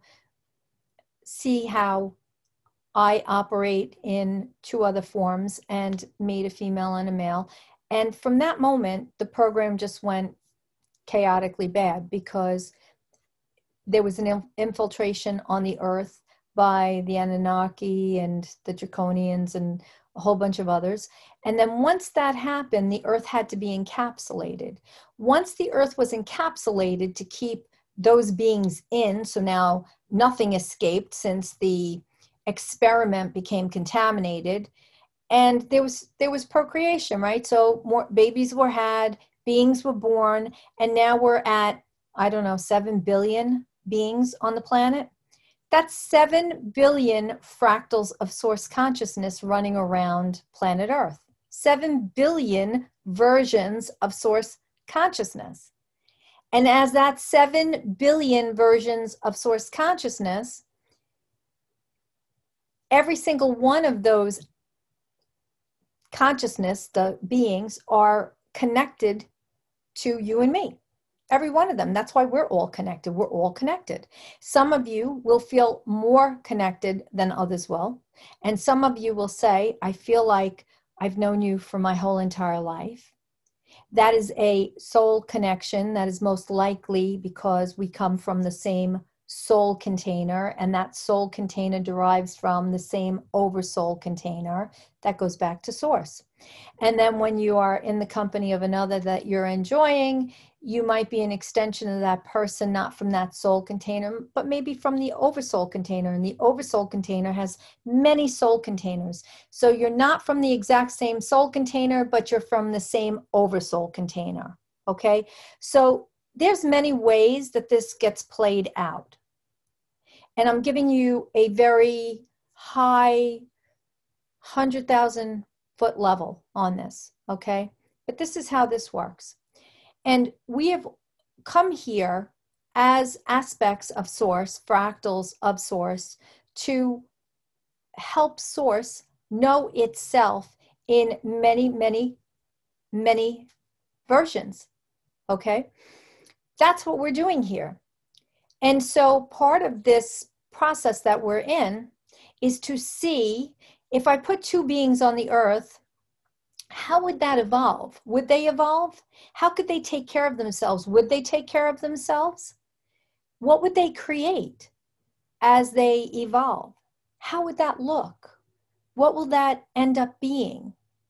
see how I operate in two other forms, and made a female and a male. And from that moment, the program just went chaotically bad, because there was an infiltration on the earth by the Anunnaki and the Draconians and a whole bunch of others. And then once that happened, the earth had to be encapsulated. Once the earth was encapsulated to keep those beings in, so now nothing escaped since the experiment became contaminated, and there was there was procreation, right? So more babies were had, beings were born, and now we're at, I don't know, seven billion beings on the planet. That's seven billion fractals of source consciousness running around planet Earth. seven billion versions of source consciousness. And as that seven billion versions of source consciousness, every single one of those consciousness, the beings, are connected to you and me. Every one of them. That's why we're all connected. We're all connected. Some of you will feel more connected than others will. And some of you will say, I feel like I've known you for my whole entire life. That is a soul connection. That is most likely because we come from the same soul container, and that soul container derives from the same oversoul container that goes back to source. And then when you are in the company of another that you're enjoying, you might be an extension of that person, not from that soul container, but maybe from the oversoul container. And the oversoul container has many soul containers. So you're not from the exact same soul container, but you're from the same oversoul container. Okay? So there's many ways that this gets played out. And I'm giving you a very high one hundred thousand foot level on this, okay? But this is how this works. And we have come here as aspects of source, fractals of source, to help source know itself in many, many, many versions, okay? That's what we're doing here. And so part of this process that we're in is to see, if I put two beings on the earth, how would that evolve? Would they evolve? How could they take care of themselves? Would they take care of themselves? What would they create as they evolve? How would that look? What will that end up being?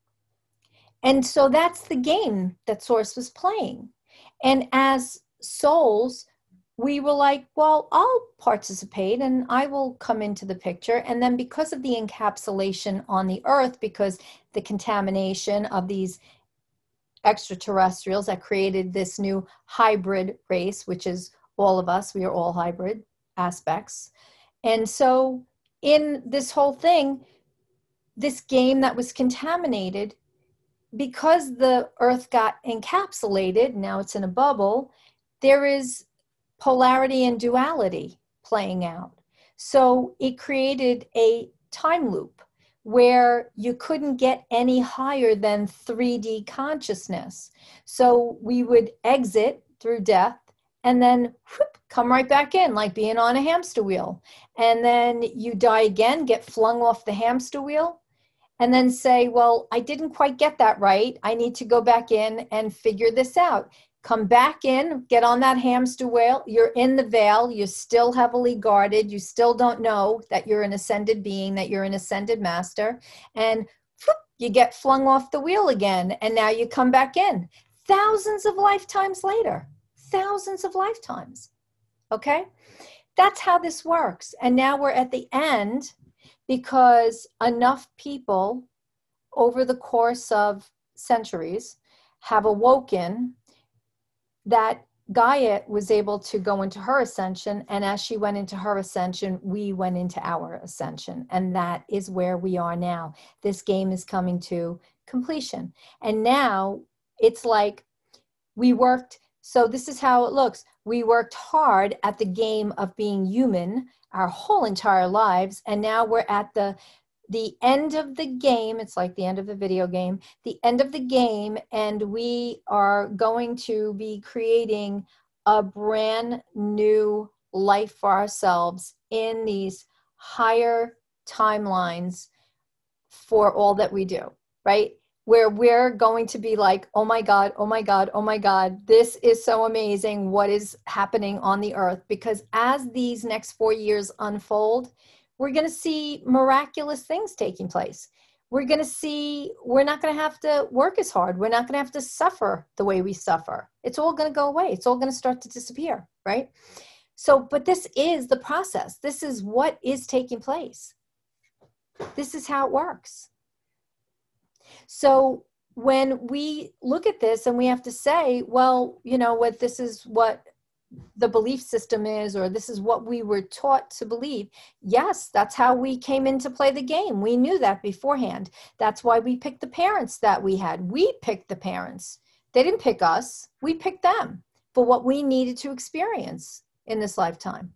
And so that's the game that Source was playing. And as souls, we were like, well, I'll participate and I will come into the picture. And then because of the encapsulation on the earth, because the contamination of these extraterrestrials that created this new hybrid race, which is all of us, we are all hybrid aspects. And so in this whole thing, this game that was contaminated, because the earth got encapsulated, now it's in a bubble, there is polarity and duality playing out. So it created a time loop where you couldn't get any higher than three D consciousness. So we would exit through death and then whoop, come right back in, like being on a hamster wheel. And then you die again, get flung off the hamster wheel, and then say, well, I didn't quite get that right. I need to go back in and figure this out. Come back in, get on that hamster wheel. You're in the veil. You're still heavily guarded. You still don't know that you're an ascended being, that you're an ascended master. And whoop, you get flung off the wheel again. And now you come back in. Thousands of lifetimes later. Thousands of lifetimes. Okay? That's how this works. And now we're at the end because enough people over the course of centuries have awoken that Gaia was able to go into her ascension, and as she went into her ascension, we went into our ascension, and that is where we are now. This game is coming to completion, and now it's like we worked, so this is how it looks. We worked hard at the game of being human our whole entire lives, and now we're at the the end of the game. It's like the end of a video game, the end of the game, and we are going to be creating a brand new life for ourselves in these higher timelines for all that we do, right? Where we're going to be like, oh my God, oh my God, oh my God, this is so amazing what is happening on the earth. Because as these next four years unfold, we're going to see miraculous things taking place. We're going to see, we're not going to have to work as hard. We're not going to have to suffer the way we suffer. It's all going to go away. It's all going to start to disappear, right? So, but this is the process. This is what is taking place. This is how it works. So when we look at this and we have to say, well, you know what, this is what the belief system is, or this is what we were taught to believe. Yes, that's how we came in to play the game. We knew that beforehand. That's why we picked the parents that we had. We picked the parents. They didn't pick us. We picked them for what we needed to experience in this lifetime.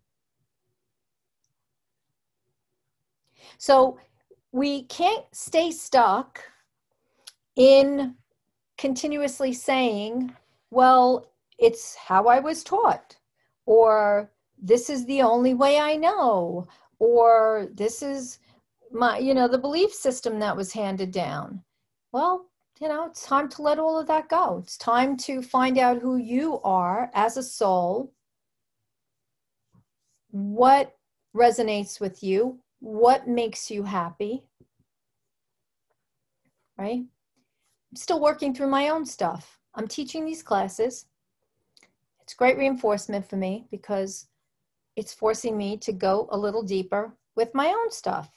So we can't stay stuck in continuously saying, well, it's how I was taught, or this is the only way I know, or this is my, you know, the belief system that was handed down. Well, you know, it's time to let all of that go. It's time to find out who you are as a soul, what resonates with you, what makes you happy, right? I'm still working through my own stuff. I'm teaching these classes. It's great reinforcement for me because it's forcing me to go a little deeper with my own stuff.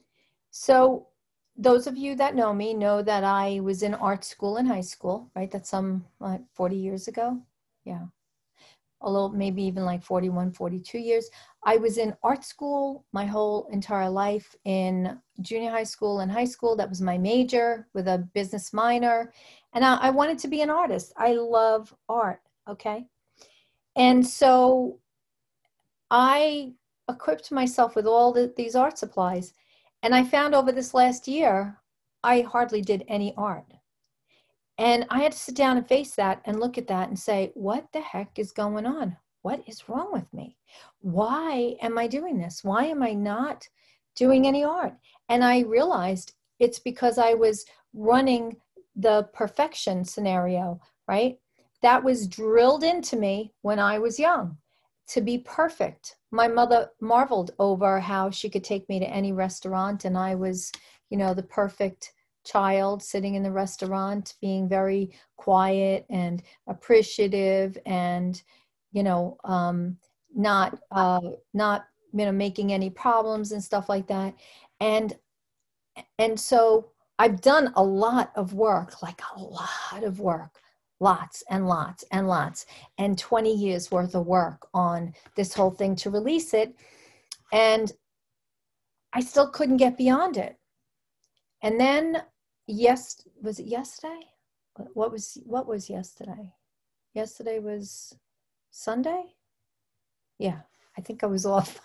So those of you that know me know that I was in art school in high school, right? That's some like forty years ago. Yeah. A little, maybe even like forty-one, forty-two years. I was in art school my whole entire life, in junior high school and high school. That was my major with a business minor. And I, I wanted to be an artist. I love art, okay? And so I equipped myself with all the, these art supplies. And I found over this last year, I hardly did any art. And I had to sit down and face that and look at that and say, what the heck is going on? What is wrong with me? Why am I doing this? Why am I not doing any art? And I realized it's because I was running the perfection scenario, right? That was drilled into me when I was young, to be perfect. My mother marveled over how she could take me to any restaurant, and I was, you know, the perfect child sitting in the restaurant, being very quiet and appreciative, and you know, um, not uh, not you know making any problems and stuff like that. And and so I've done a lot of work, like a lot of work, lots and lots and lots, and twenty years worth of work on this whole thing to release it, and I still couldn't get beyond it. And then yes, was it yesterday? What was what was yesterday? Yesterday was Sunday? Yeah, I think I was off.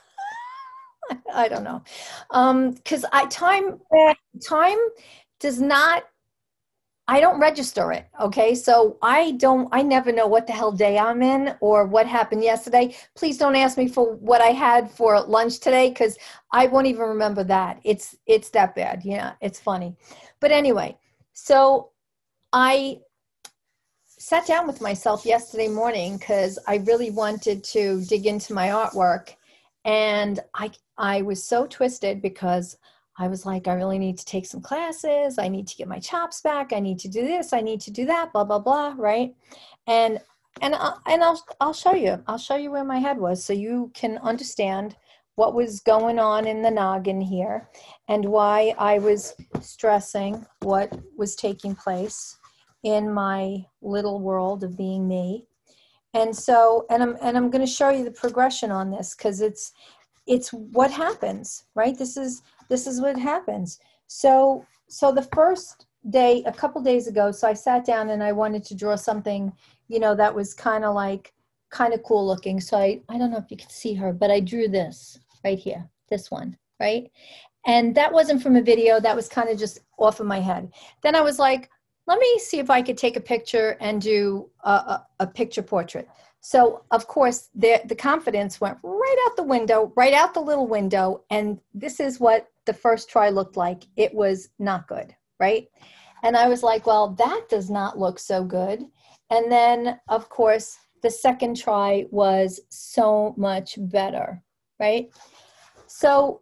I don't know. Um, because I time time does not, I don't register it. Okay. So I don't, I never know what the hell day I'm in or what happened yesterday. Please don't ask me for what I had for lunch today, because I won't even remember that. It's, it's that bad. Yeah. It's funny. But anyway, so I sat down with myself yesterday morning because I really wanted to dig into my artwork. And I, I was so twisted because I was like, I really need to take some classes. I need to get my chops back. I need to do this. I need to do that, blah, blah, blah. Right. And, and, I, and I'll, I'll show you, I'll show you where my head was so you can understand what was going on in the noggin here and why I was stressing what was taking place in my little world of being me. And so, and I'm, and I'm going to show you the progression on this because it's, it's what happens, right? This is, this is what happens. So, so the first day, a couple days ago, so I sat down and I wanted to draw something, you know, that was kind of like, kind of cool looking. So I, I don't know if you can see her, but I drew this right here, this one, right? And that wasn't from a video. That was kind of just off of my head. Then I was like, let me see if I could take a picture and do a, a, a picture portrait. So of course the, the confidence went right out the window, right out the little window. And this is what the first try looked like. It was not good, right? And I was like, well, that does not look so good. And then of course the second try was so much better, right? So,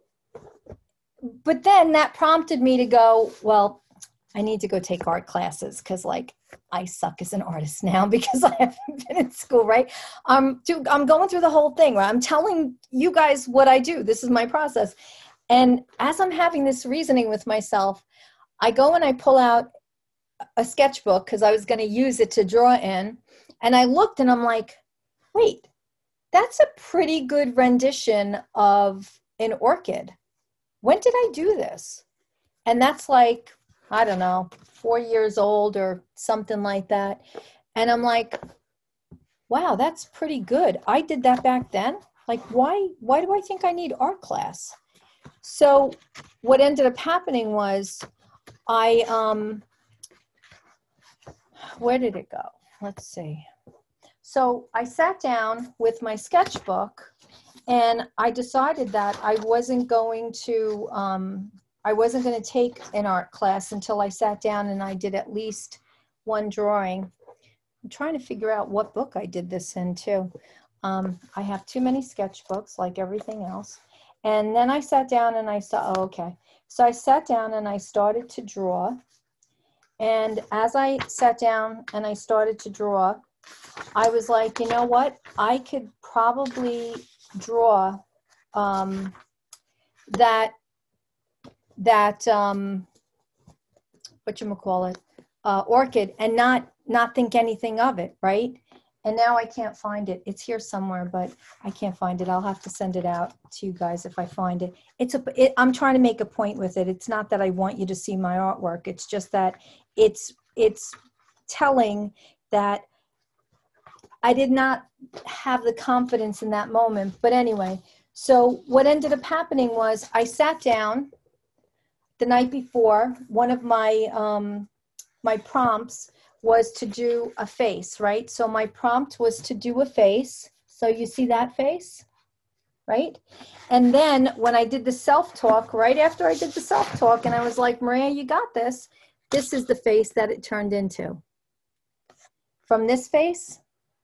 but then that prompted me to go, well, I need to go take art classes because like I suck as an artist now because I haven't been in school, right? Um, dude, I'm going through the whole thing, right? I'm telling you guys what I do. This is my process. And as I'm having this reasoning with myself, I go and I pull out a sketchbook because I was going to use it to draw in. And I looked and I'm like, wait, that's a pretty good rendition of an orchid. When did I do this? And that's like, I don't know, four years old or something like that. And I'm like, wow, that's pretty good. I did that back then. Like, why, why do I think I need art class? So what ended up happening was I, um, where did it go? Let's see. So I sat down with my sketchbook and I decided that I wasn't going to, um, I wasn't going to take an art class until I sat down and I did at least one drawing. I'm trying to figure out what book I did this in too. Um, I have too many sketchbooks like everything else. And then I sat down and I saw, oh, okay. So I sat down and I started to draw. And as I sat down and I started to draw, I was like, you know what? I could probably draw um, that, that um, whatchamacallit, uh, orchid and not, not think anything of it, right? And now I can't find it. It's here somewhere, but I can't find it. I'll have to send it out to you guys if I find it. It's a, it, I'm trying to make a point with it. It's not that I want you to see my artwork. It's just that it's, it's telling that I did not have the confidence in that moment. But anyway, so what ended up happening was I sat down the night before. One of my, um, my prompts was to do a face, right? So my prompt was to do a face. So you see that face, right? And then when I did the self-talk, right after I did the self-talk, and I was like, Maria, you got this. This is the face that it turned into. From this face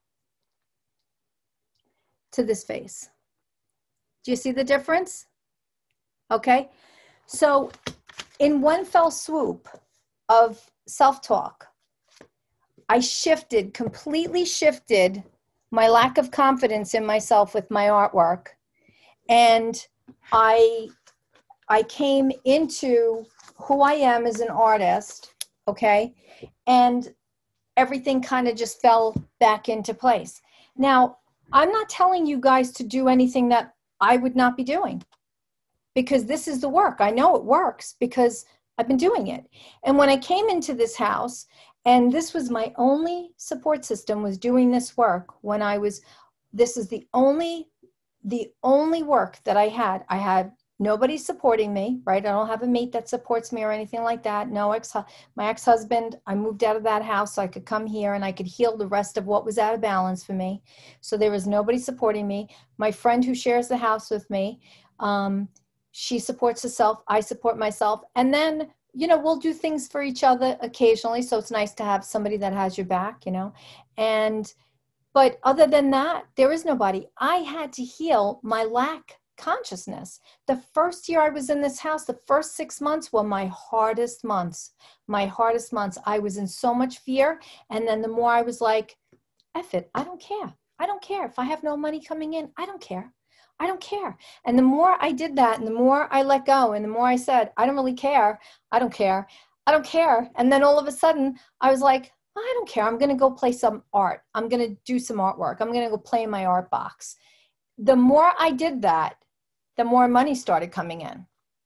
to this face. Do you see the difference? Okay. So in one fell swoop of self-talk, I shifted, completely shifted my lack of confidence in myself with my artwork. And I, I came into who I am as an artist, okay? And everything kind of just fell back into place. Now, I'm not telling you guys to do anything that I would not be doing, because this is the work. I know it works because I've been doing it. And when I came into this house, and this was my only support system, was doing this work when I was, this is the only, the only work that I had. I had nobody supporting me, right? I don't have a mate that supports me or anything like that. No ex, my ex-husband, I moved out of that house so I could come here and I could heal the rest of what was out of balance for me. So there was nobody supporting me. My friend who shares the house with me, um, she supports herself, I support myself. And then, you know, we'll do things for each other occasionally. So it's nice to have somebody that has your back, you know. And, but other than that, there is nobody. I had to heal my lack consciousness. The first year I was in this house, the first six months were my hardest months. My hardest months. I was in so much fear. And then the more I was like, F it, I don't care. I don't care. If I have no money coming in, I don't care. I don't care. And the more I did that and the more I let go and the more I said, I don't really care. I don't care. I don't care. And then all of a sudden I was like, I don't care. I'm going to go play some art. I'm going to do some artwork. I'm going to go play in my art box. The more I did that, the more money started coming in.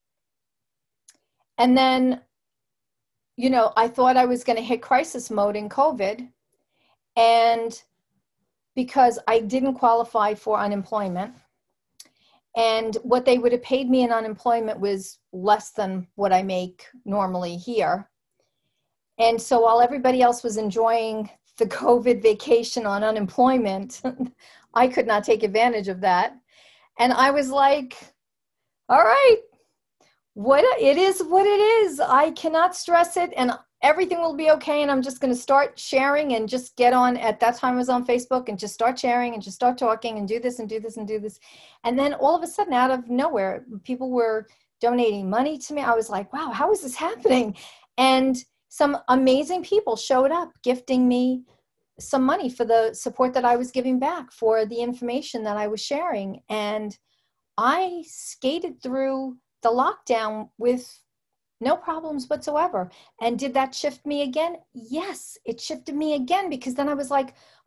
And then, you know, I thought I was going to hit crisis mode in COVID. And because I didn't qualify for unemployment, and what they would have paid me in unemployment was less than what I make normally here. And so while everybody else was enjoying the COVID vacation on unemployment, I could not take advantage of that. And I was like, all right, what it is what it is. I cannot stress it and everything will be okay. And I'm just going to start sharing and just get on. At that time I was on Facebook and just start sharing and just start talking and do this and do this and do this. And then all of a sudden, out of nowhere, people were donating money to me. I was like, wow, how is this happening? And some amazing people showed up gifting me some money for the support that I was giving back, for the information that I was sharing. And I skated through the lockdown with no problems whatsoever. And did that shift me again? Yes, it shifted me again, because then I was like,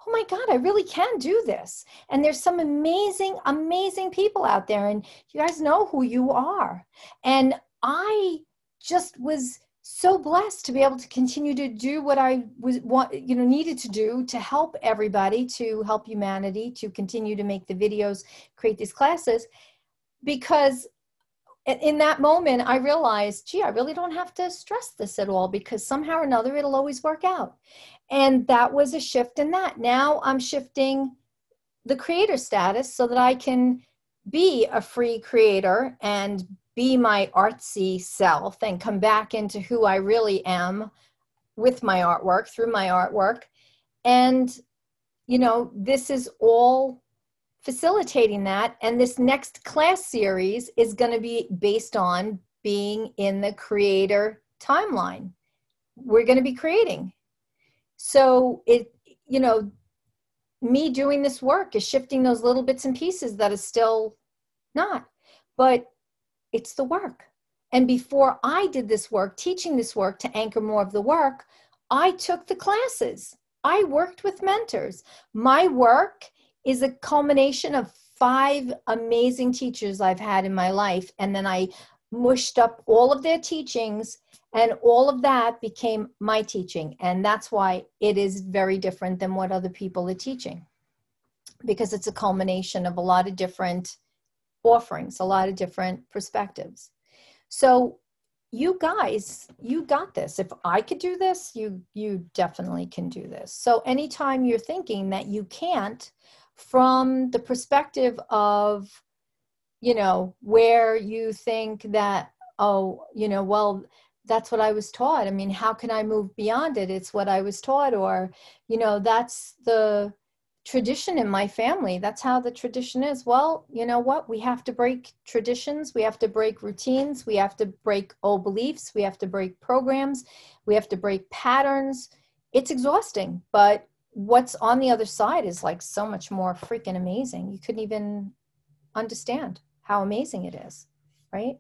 oh my God, I really can do this. And there's some amazing, amazing people out there, and you guys know who you are. And I just was so blessed to be able to continue to do what I was, want, you know, needed to do to help everybody, to help humanity, to continue to make the videos, create these classes, because in that moment, I realized, gee, I really don't have to stress this at all, because somehow or another, it'll always work out. And that was a shift in that. Now I'm shifting the creator status so that I can be a free creator and be my artsy self and come back into who I really am with my artwork, through my artwork. And, you know, this is all facilitating that. And this next class series is going to be based on being in the creator timeline. We're going to be creating. So it, you know, me doing this work is shifting those little bits and pieces that is still not, but it's the work. And before I did this work, teaching this work to anchor more of the work, I took the classes. I worked with mentors. My work is a culmination of five amazing teachers I've had in my life. And then I mushed up all of their teachings, and all of that became my teaching. And that's why it is very different than what other people are teaching, because it's a culmination of a lot of different offerings, a lot of different perspectives. So you guys, you got this. If I could do this, you, you definitely can do this. So anytime you're thinking that you can't, from the perspective of, you know, where you think that, oh, you know, well, that's what I was taught. I mean, how can I move beyond it? It's what I was taught. Or, you know, that's the tradition in my family. That's how the tradition is. Well, you know what? We have to break traditions. We have to break routines. We have to break old beliefs. We have to break programs. We have to break patterns. It's exhausting, but what's on the other side is like so much more freaking amazing. You couldn't even understand how amazing it is, right?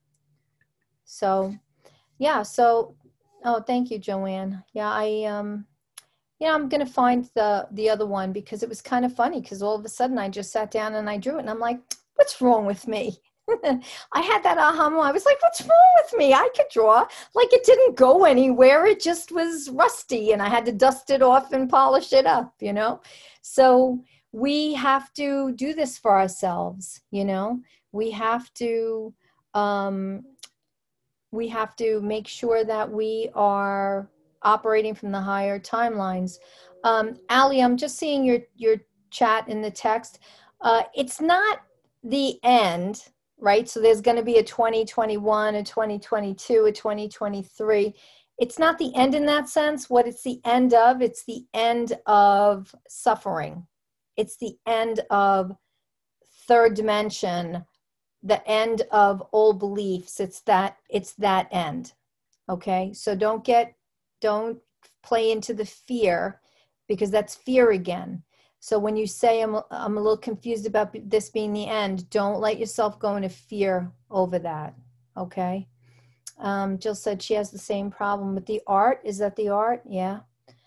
So, yeah. So, oh, thank you, Joanne. Yeah, I, um, yeah, I'm going to find the, the other one, because it was kind of funny, because all of a sudden I just sat down and I drew it, and I'm like, what's wrong with me? I had that aha moment. I was like, what's wrong with me? I could draw. Like, it didn't go anywhere. It just was rusty, and I had to dust it off and polish it up, you know? So we have to do this for ourselves, you know? We have to, um, we have to make sure that we are operating from the higher timelines. Um, Allie, I'm just seeing your, your chat in the text. Uh, it's not the end, right? So there's going to be a twenty twenty-one, a twenty twenty-two, a twenty twenty-three. It's not the end in that sense. What it's the end of, it's the end of suffering. It's the end of third dimension, the end of old beliefs. It's that, it's that end. Okay. So don't get, don't play into the fear, because that's fear again. So when you say, I'm, I'm a little confused about this being the end, don't let yourself go into fear over that. Okay. Um, Jill said she has the same problem with the art. Is that the art? Yeah.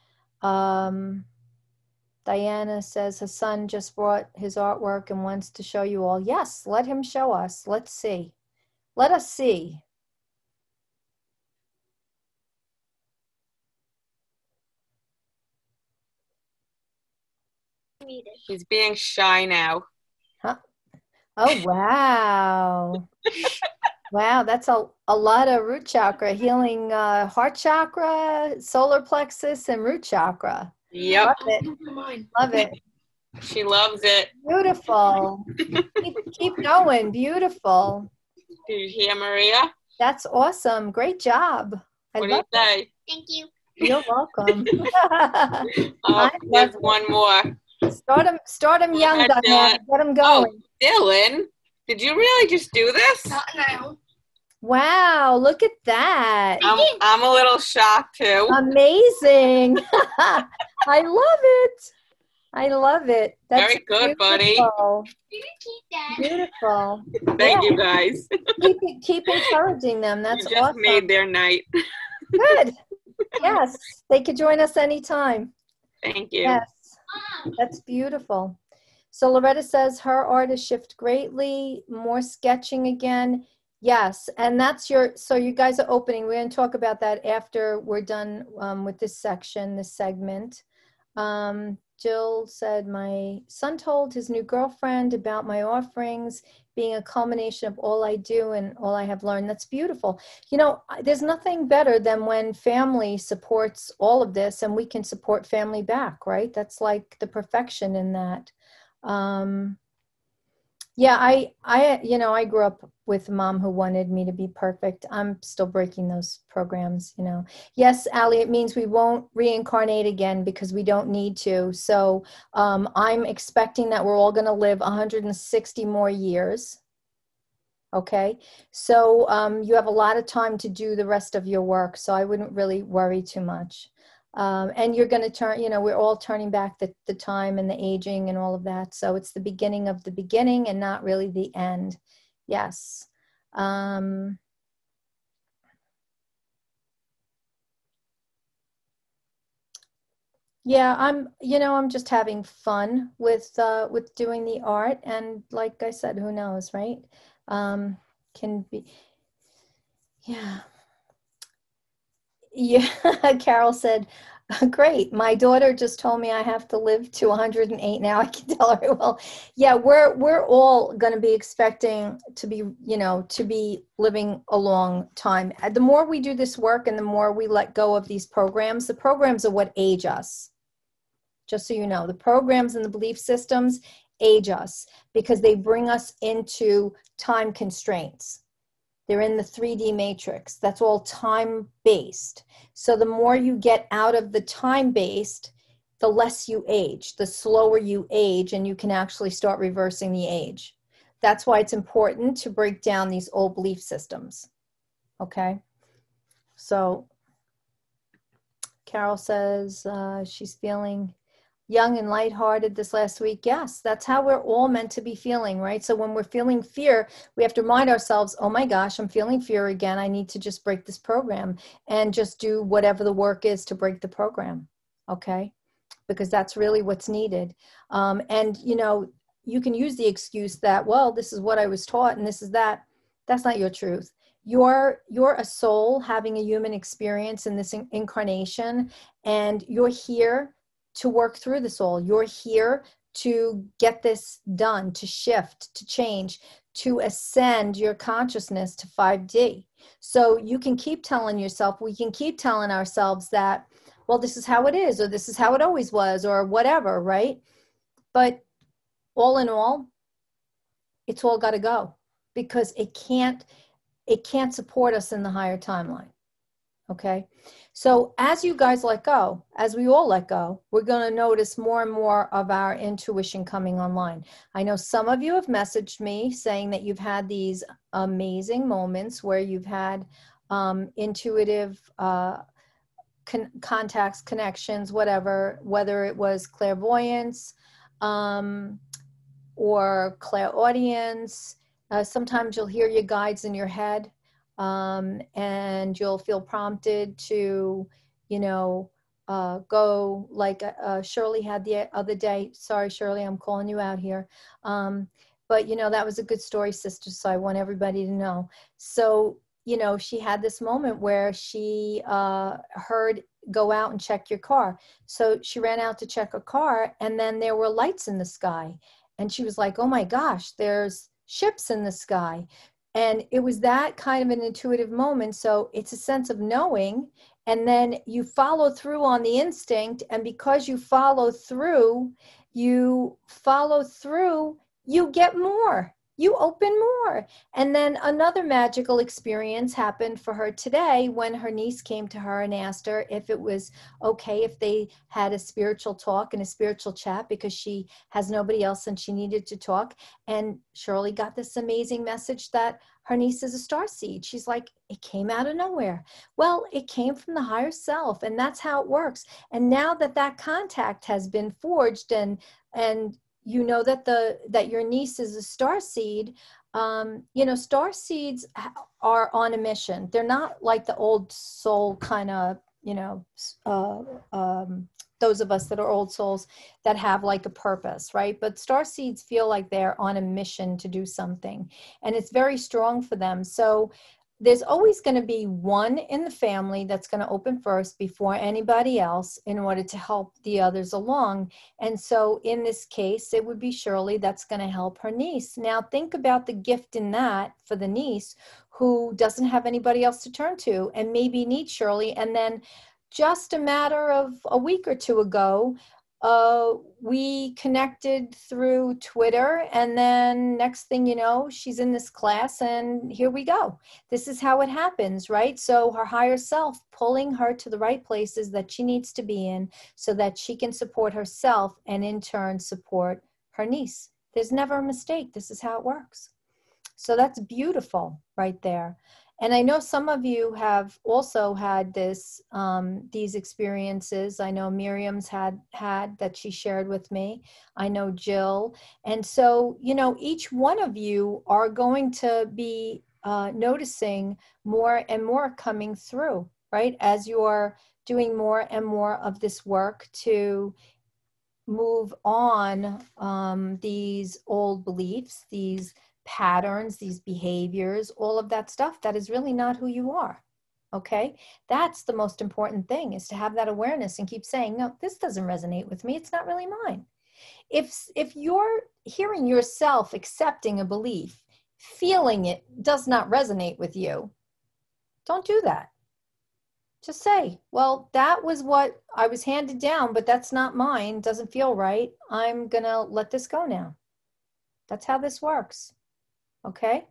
Um, Diana says her son just brought his artwork and wants to show you all. Yes, let him show us. Let's see. Let us see. He's being shy now. Huh? Oh, wow. Wow, that's a, a lot of root chakra, healing uh, heart chakra, solar plexus, and root chakra. Yep. Love it. Love it. She loves it. Beautiful. keep, keep going. Beautiful. Did you hear Maria? That's awesome. Great job. I What do you love say? it. Thank you. You're welcome. Oh, there's one more. Start them, start them young, That's Diana. it. Get them Oh, going. Dylan, did you really just do this? Not now. Wow, look at that. I'm, I'm a little shocked too. Amazing. I love it. I love it. That's Very good, buddy. beautiful. You can keep that. Beautiful. Thank Yeah. you guys. Keep, keep encouraging them. That's You just awesome. made their night. Good. Yes, they could join us anytime. Thank you. Yes. That's beautiful. So Loretta says her art has shifted greatly, more sketching again. Yes, and that's your, so you guys are opening. We're going to talk about that after we're done um, with this section, this segment. Um, Jill said, my son told his new girlfriend about my offerings being a culmination of all I do and all I have learned. That's beautiful. You know, there's nothing better than when family supports all of this and we can support family back, right? That's like the perfection in that. Um, yeah, I, I, you know, I grew up with a mom who wanted me to be perfect. I'm still breaking those programs, you know. Yes, Allie, it means we won't reincarnate again because we don't need to. So um, I'm expecting that we're all going to live one hundred sixty more years. Okay, so um, you have a lot of time to do the rest of your work. So I wouldn't really worry too much. Um, and you're going to turn, you know, we're all turning back the, the time and the aging and all of that. So it's the beginning of the beginning and not really the end. Yes. Um, yeah, I'm, you know, I'm just having fun with, uh, with doing the art. And like I said, who knows, right? Um, can be, yeah. Yeah, Carol said, great. My daughter just told me I have to live to one hundred eight now. I can tell her, well, yeah, we're we're all going to be expecting to be, you know, to be living a long time. The more we do this work and the more we let go of these programs, the programs are what age us. Just so you know, the programs and the belief systems age us because they bring us into time constraints. They're in the three D matrix. That's all time-based. So the more you get out of the time-based, the less you age, the slower you age, and you can actually start reversing the age. That's why it's important to break down these old belief systems. Okay? So Carol says uh, she's feeling young and lighthearted this last week. Yes, that's how we're all meant to be feeling, right? So when we're feeling fear, we have to remind ourselves, oh my gosh, I'm feeling fear again. I need to just break this program and just do whatever the work is to break the program, okay? Because that's really what's needed. Um, and, you know, you can use the excuse that, well, this is what I was taught and this is that. That's not your truth. You're, you're a soul having a human experience in this in- incarnation, and you're here to work through this all. You're here to get this done, to shift, to change, to ascend your consciousness to five D. So you can keep telling yourself, we can keep telling ourselves that, well, this is how it is, or this is how it always was, or whatever, right? But all in all, it's all got to go because it can't, it can't support us in the higher timeline. Okay. So as you guys let go, as we all let go, we're going to notice more and more of our intuition coming online. I know some of you have messaged me saying that you've had these amazing moments where you've had um, intuitive uh, con- contacts, connections, whatever, whether it was clairvoyance um, or clairaudience. Uh, sometimes you'll hear your guides in your head. Um, and you'll feel prompted to, you know, uh, go like uh, Shirley had the other day. Sorry, Shirley, I'm calling you out here. Um, but, you know, that was a good story, sister, so I want everybody to know. So, you know, she had this moment where she uh, heard, go out and check your car. So she ran out to check her car, and then there were lights in the sky. And she was like, oh my gosh, there's ships in the sky. And it was that kind of an intuitive moment. So it's a sense of knowing, and then you follow through on the instinct. And because you follow through, you follow through, you get more, you open more. And then another magical experience happened for her today when her niece came to her and asked her if it was okay if they had a spiritual talk and a spiritual chat, because she has nobody else and she needed to talk. And Shirley got this amazing message that her niece is a star seed. She's like, it came out of nowhere. Well, it came from the higher self, and that's how it works. And now that that contact has been forged, and and you know that the that your niece is a star seed, um, you know, star seeds are on a mission. They're not like the old soul kind of, you know, uh, um, those of us that are old souls that have like a purpose, right? But star seeds feel like they're on a mission to do something, and it's very strong for them. So there's always going to be one in the family that's going to open first before anybody else in order to help the others along. And so in this case, it would be Shirley that's going to help her niece. Now think about the gift in that for the niece who doesn't have anybody else to turn to and maybe needs Shirley. And then just a matter of a week or two ago, Uh, we connected through Twitter, and then next thing you know, she's in this class, and here we go. This is how it happens, right? So her higher self pulling her to the right places that she needs to be in so that she can support herself and in turn support her niece. There's never a mistake. This is how it works. So that's beautiful right there. And I know some of you have also had this, um, these experiences. I know Miriam's had had that she shared with me. I know Jill. And so, you know, each one of you are going to be uh, noticing more and more coming through, right? As you're doing more and more of this work to move on um, these old beliefs, these patterns, these behaviors, all of that stuff that is really not who you are. Okay, that's the most important thing, is to have that awareness and keep saying, no, this doesn't resonate with me. It's not really mine. If if you're hearing yourself accepting a belief, feeling it does not resonate with you, don't do that. Just say, well, that was what I was handed down, but that's not mine. Doesn't feel right. I'm gonna let this go now. That's how this works. Okay.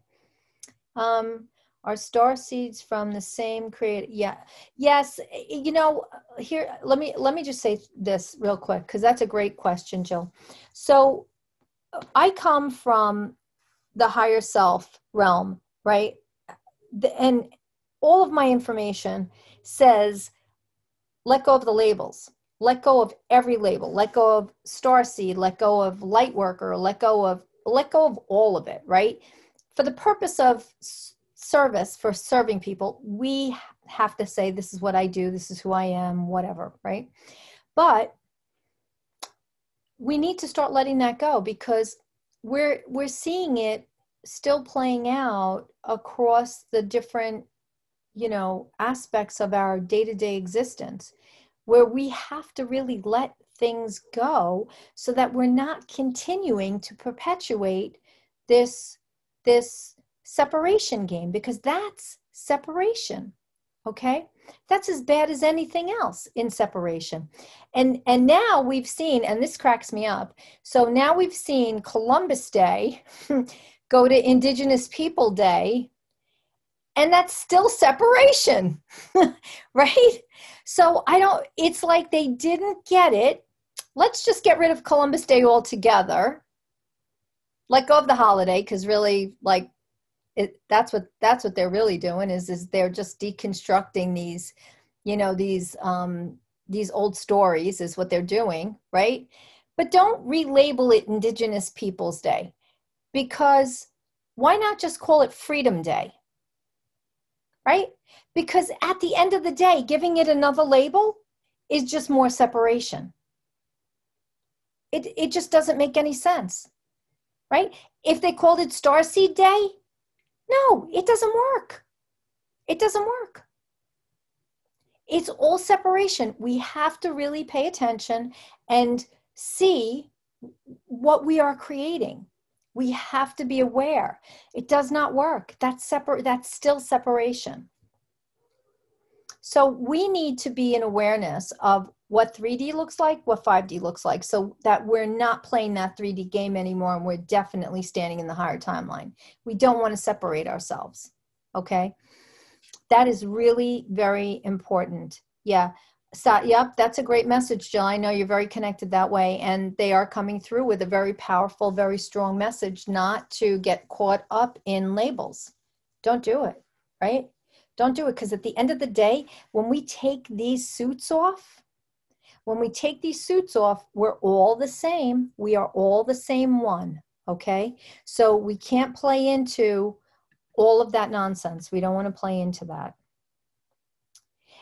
Um, are star seeds from the same creator? Yeah. Yes. You know, here, let me, let me just say this real quick, because that's a great question, Jill. So I come from the higher self realm, right? The, and all of my information says, let go of the labels, let go of every label, let go of star seed, let go of light worker, let go of, let go of all of it, right? For the purpose of service, for serving people, we have to say, this is what I do, this is who I am, whatever, right? But we need to start letting that go, because we're we're seeing it still playing out across the different, you know, aspects of our day-to-day existence, where we have to really let things go so that we're not continuing to perpetuate this this separation game, because that's separation. Okay, that's as bad as anything else in separation. And and now we've seen, and this cracks me up, so now we've seen Columbus Day go to Indigenous People Day, and that's still separation. Right? So I don't, it's like they didn't get it. Let's just get rid of Columbus Day altogether. Let go of the holiday, because really, like, it, that's what that's what they're really doing, is is they're just deconstructing these, you know, these um, these old stories is what they're doing, right? But don't relabel it Indigenous Peoples Day, because why not just call it Freedom Day, right? Because at the end of the day, giving it another label is just more separation. It it just doesn't make any sense. Right? If they called it Starseed Day, no, it doesn't work. It doesn't work. It's all separation. We have to really pay attention and see what we are creating. We have to be aware. It does not work. That's separate. That's still separation. So we need to be in awareness of what three D looks like, what five D looks like, so that we're not playing that three D game anymore, and we're definitely standing in the higher timeline. We don't want to separate ourselves, okay? That is really very important. Yeah, so, yep, that's a great message, Jill. I know you're very connected that way, and they are coming through with a very powerful, very strong message, not to get caught up in labels. Don't do it, right? Don't do it, because at the end of the day, when we take these suits off, when we take these suits off, we're all the same. We are all the same one, okay? So we can't play into all of that nonsense. We don't want to play into that.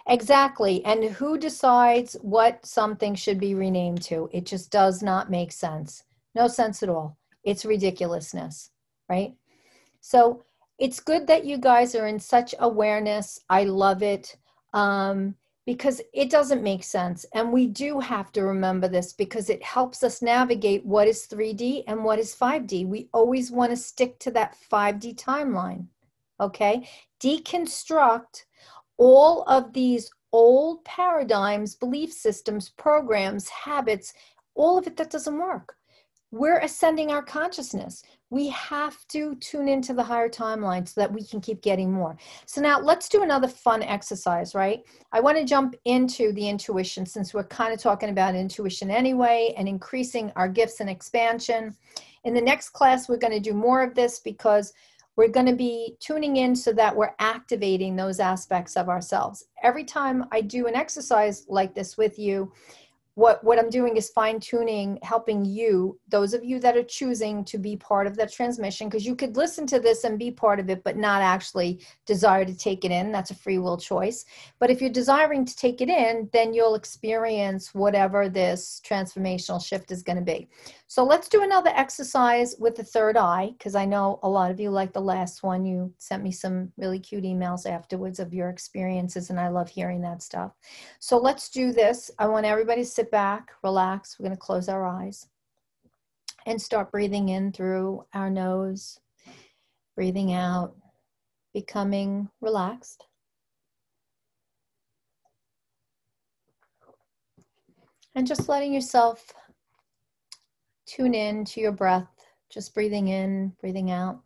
Exactly. And who decides what something should be renamed to? It just does not make sense. No sense at all. It's ridiculousness, right? So it's good that you guys are in such awareness. I love it, um, because it doesn't make sense. And we do have to remember this because it helps us navigate what is three D and what is five D. We always want to stick to that five D timeline, okay? Deconstruct all of these old paradigms, belief systems, programs, habits, all of it that doesn't work. We're ascending our consciousness. We have to tune into the higher timeline so that we can keep getting more. So now let's do another fun exercise, right? I want to jump into the intuition since we're kind of talking about intuition anyway and increasing our gifts and expansion. In the next class, we're going to do more of this because we're going to be tuning in so that we're activating those aspects of ourselves. Every time I do an exercise like this with you, What, what I'm doing is fine tuning, helping you, those of you that are choosing to be part of that transmission, because you could listen to this and be part of it, but not actually desire to take it in. That's a free will choice. But if you're desiring to take it in, then you'll experience whatever this transformational shift is going to be. So let's do another exercise with the third eye, because I know a lot of you like the last one. You sent me some really cute emails afterwards of your experiences, and I love hearing that stuff. So let's do this. I want everybody to sit back, relax. We're going to close our eyes and start breathing in through our nose, breathing out, becoming relaxed. And just letting yourself tune in to your breath, just breathing in, breathing out.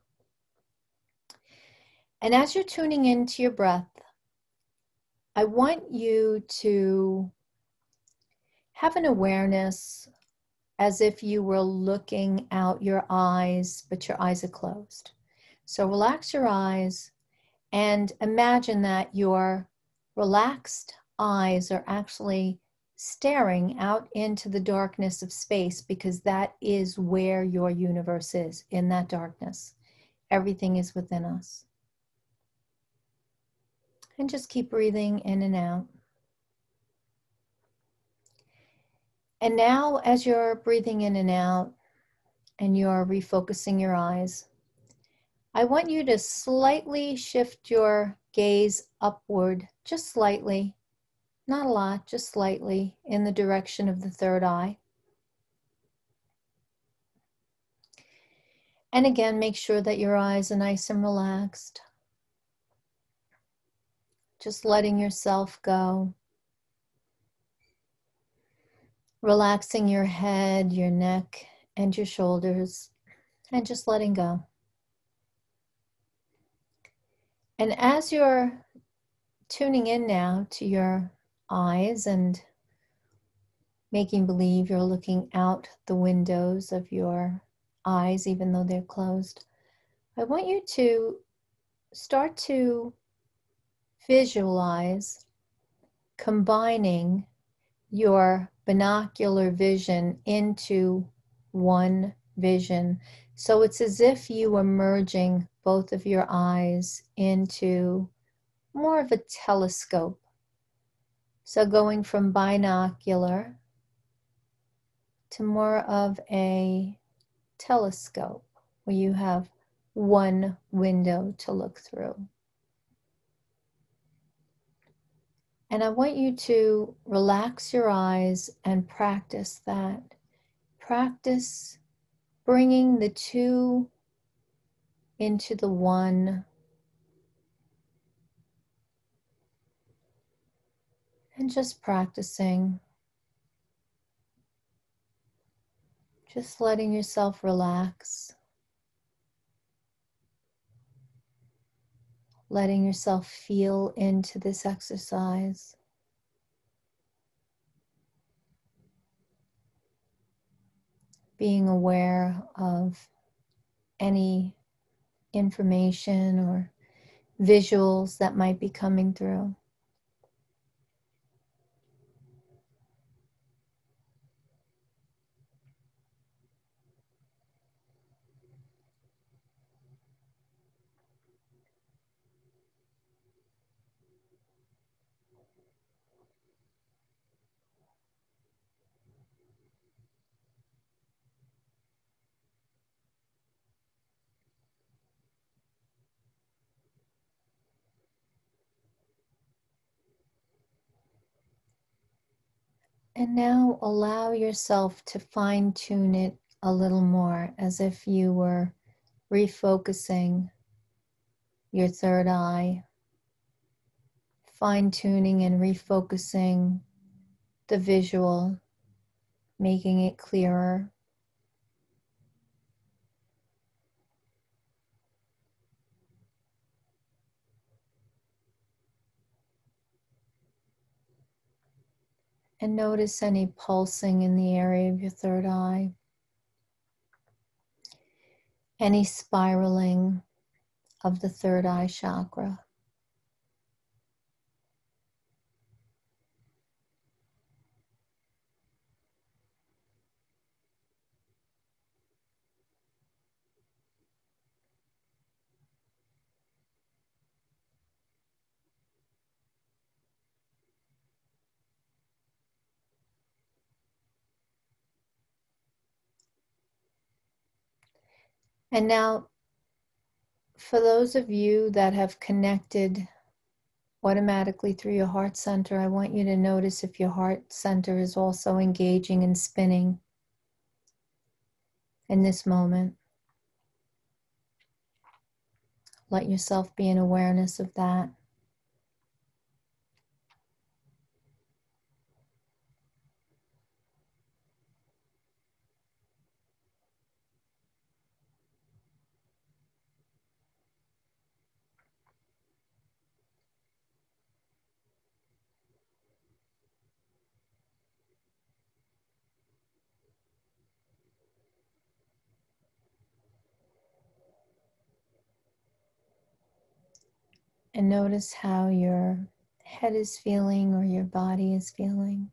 And as you're tuning into your breath, I want you to have an awareness as if you were looking out your eyes, but your eyes are closed. So relax your eyes and imagine that your relaxed eyes are actually staring out into the darkness of space, because that is where your universe is, in that darkness. Everything is within us. And just keep breathing in and out. And now, as you're breathing in and out and you're refocusing your eyes, I want you to slightly shift your gaze upward, just slightly, not a lot, just slightly, in the direction of the third eye. And again, make sure that your eyes are nice and relaxed. Just letting yourself go. Relaxing your head, your neck, and your shoulders, and just letting go. And as you're tuning in now to your eyes and making believe you're looking out the windows of your eyes, even though they're closed, I want you to start to visualize combining your binocular vision into one vision. So it's as if you were merging both of your eyes into more of a telescope. So going from binocular to more of a telescope where you have one window to look through. And I want you to relax your eyes and practice that. Practice bringing the two into the one. And just practicing. Just letting yourself relax. Letting yourself feel into this exercise. Being aware of any information or visuals that might be coming through. And now allow yourself to fine tune it a little more, as if you were refocusing your third eye, fine tuning and refocusing the visual, making it clearer. And notice any pulsing in the area of your third eye, any spiraling of the third eye chakra. And now, for those of you that have connected automatically through your heart center, I want you to notice if your heart center is also engaging and spinning in this moment. Let yourself be in awareness of that. And notice how your head is feeling or your body is feeling.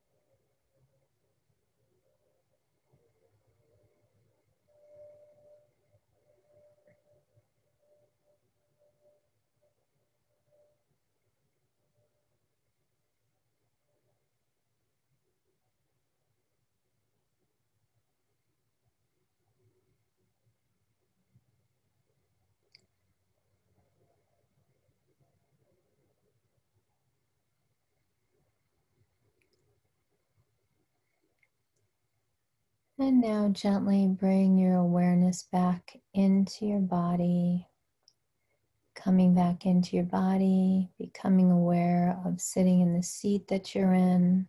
And now gently bring your awareness back into your body, coming back into your body, becoming aware of sitting in the seat that you're in.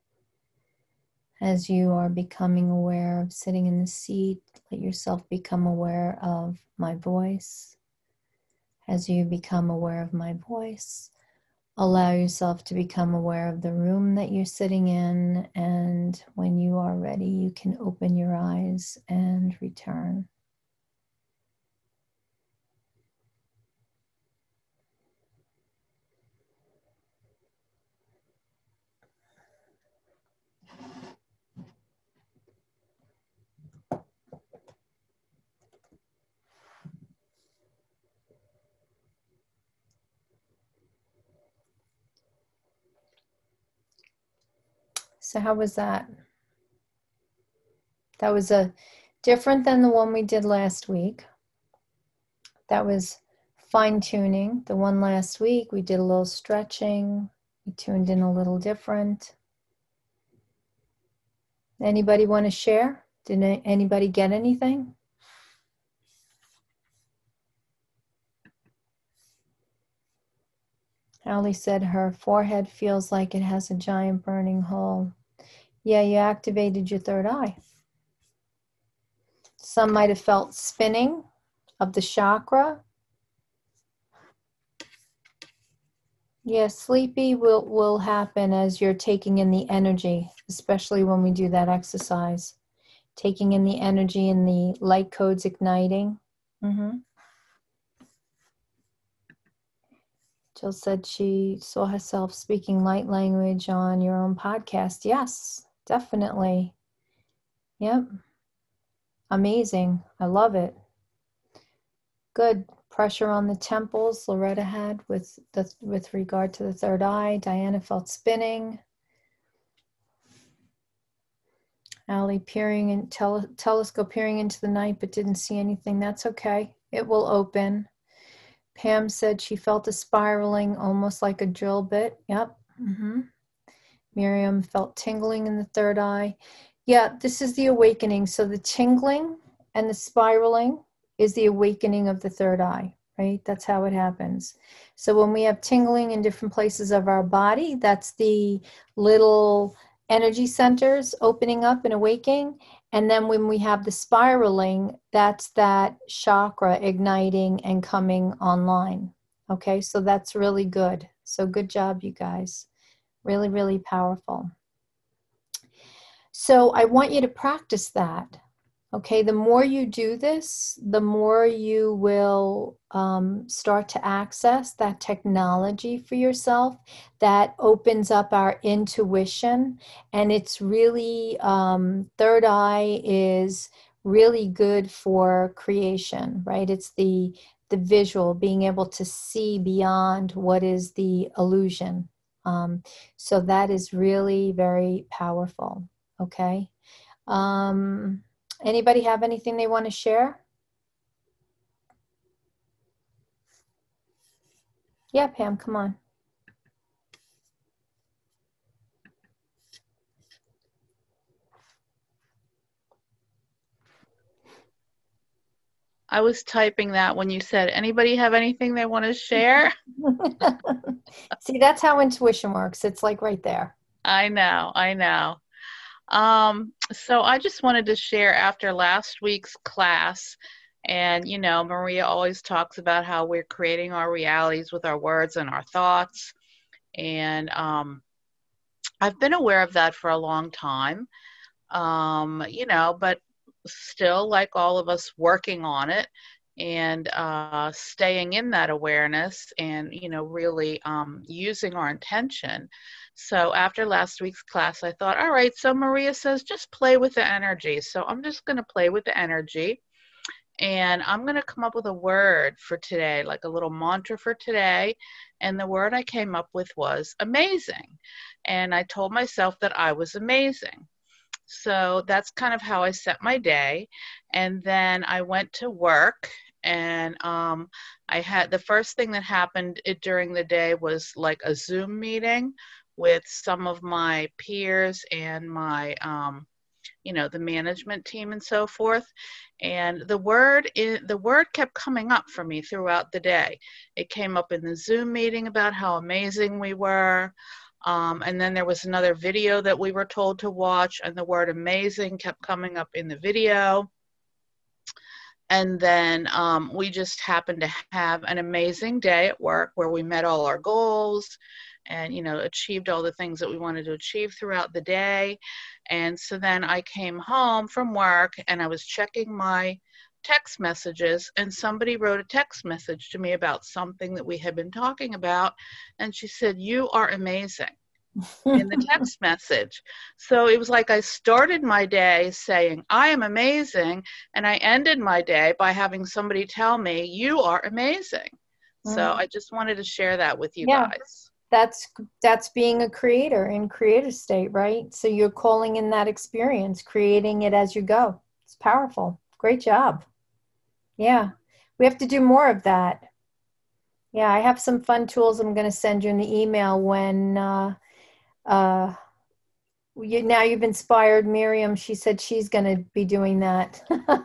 As you are becoming aware of sitting in the seat, let yourself become aware of my voice. As you become aware of my voice, allow yourself to become aware of the room that you're sitting in, and when you are ready, you can open your eyes and return. So how was that? That was a different than the one we did last week. That was fine-tuning. The one last week, we did a little stretching. We tuned in a little different. Anybody want to share? Did anybody get anything? Allie said her forehead feels like it has a giant burning hole. Yeah, you activated your third eye. Some might have felt spinning of the chakra. Yeah, sleepy will, will happen as you're taking in the energy, especially when we do that exercise. Taking in the energy and the light codes igniting. Mm-hmm. Jill said she saw herself speaking light language on your own podcast. Yes, definitely. Yep. Amazing. I love it. Good. Pressure on the temples, Loretta had with the with regard to the third eye. Diana felt spinning. Allie peering in, tele, telescope peering into the night but didn't see anything. That's okay. It will open. Pam said she felt a spiraling almost like a drill bit. Yep. Mm-hmm. Miriam felt tingling in the third eye. Yeah, this is the awakening. So the tingling and the spiraling is the awakening of the third eye, right? That's how it happens. So when we have tingling in different places of our body, that's the little energy centers opening up and awakening. And then when we have the spiraling, that's that chakra igniting and coming online. Okay, so that's really good. So good job, you guys. Really, really powerful. So I want you to practice that. Okay, the more you do this, the more you will um, start to access that technology for yourself that opens up our intuition. And it's really, um, third eye is really good for creation, right? It's the, the visual, being able to see beyond what is the illusion. Um, so that is really very powerful, okay? Um, Anybody have anything they want to share? Yeah, Pam, come on. I was typing that when you said, anybody have anything they want to share? See, that's how intuition works. It's like right there. I know, I know. Um, so I just wanted to share after last week's class, and you know, Maria always talks about how we're creating our realities with our words and our thoughts. And um, I've been aware of that for a long time, um, you know, but still, like all of us, working on it and uh, staying in that awareness and, you know, really um, using our intention. So after last week's class, I thought, all right, so Maria says, just play with the energy. So I'm just going to play with the energy. And I'm going to come up with a word for today, like a little mantra for today. And the word I came up with was amazing. And I told myself that I was amazing. So that's kind of how I set my day. And then I went to work, and um, I had the first thing that happened it, during the day was like a Zoom meeting with some of my peers and my, um, you know, the management team and so forth. And the word, in, the word kept coming up for me throughout the day. It came up in the Zoom meeting about how amazing we were. Um, and then there was another video that we were told to watch, and the word amazing kept coming up in the video. And then um, we just happened to have an amazing day at work where we met all our goals and, you know, achieved all the things that we wanted to achieve throughout the day. And so then I came home from work and I was checking my text messages, and somebody wrote a text message to me about something that we had been talking about. And she said, "You are amazing," in the text message. So it was like I started my day saying, I am amazing. And I ended my day by having somebody tell me, you are amazing. Mm. So I just wanted to share that with you yeah. guys. That's, that's being a creator in creative state, right? So you're calling in that experience, creating it as you go. It's powerful. Great job. Yeah. We have to do more of that. Yeah. I have some fun tools I'm going to send you in the email when, uh, uh, you, now you've inspired Miriam. She said she's going to be doing that.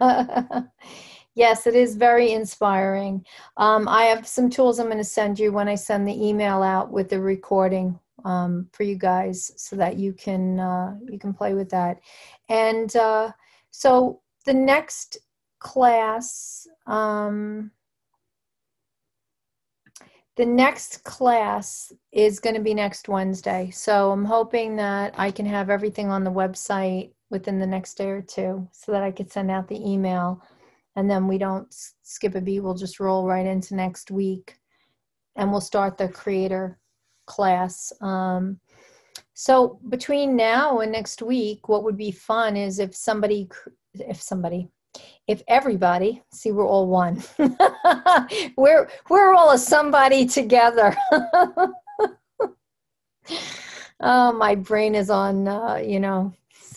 Yes, it is very inspiring. Um, I have some tools I'm going to send you when I send the email out with the recording um, for you guys, so that you can uh, you can play with that. And uh, so the next class, um, the next class is going to be next Wednesday. So I'm hoping that I can have everything on the website within the next day or two, so that I could send out the email. And then we don't skip a beat. We'll just roll right into next week. And we'll start the creator class. Um, so between now and next week, what would be fun is if somebody, if somebody, if everybody, see, we're all one. we're, we're all a somebody together. Oh, my brain is on, uh, you know,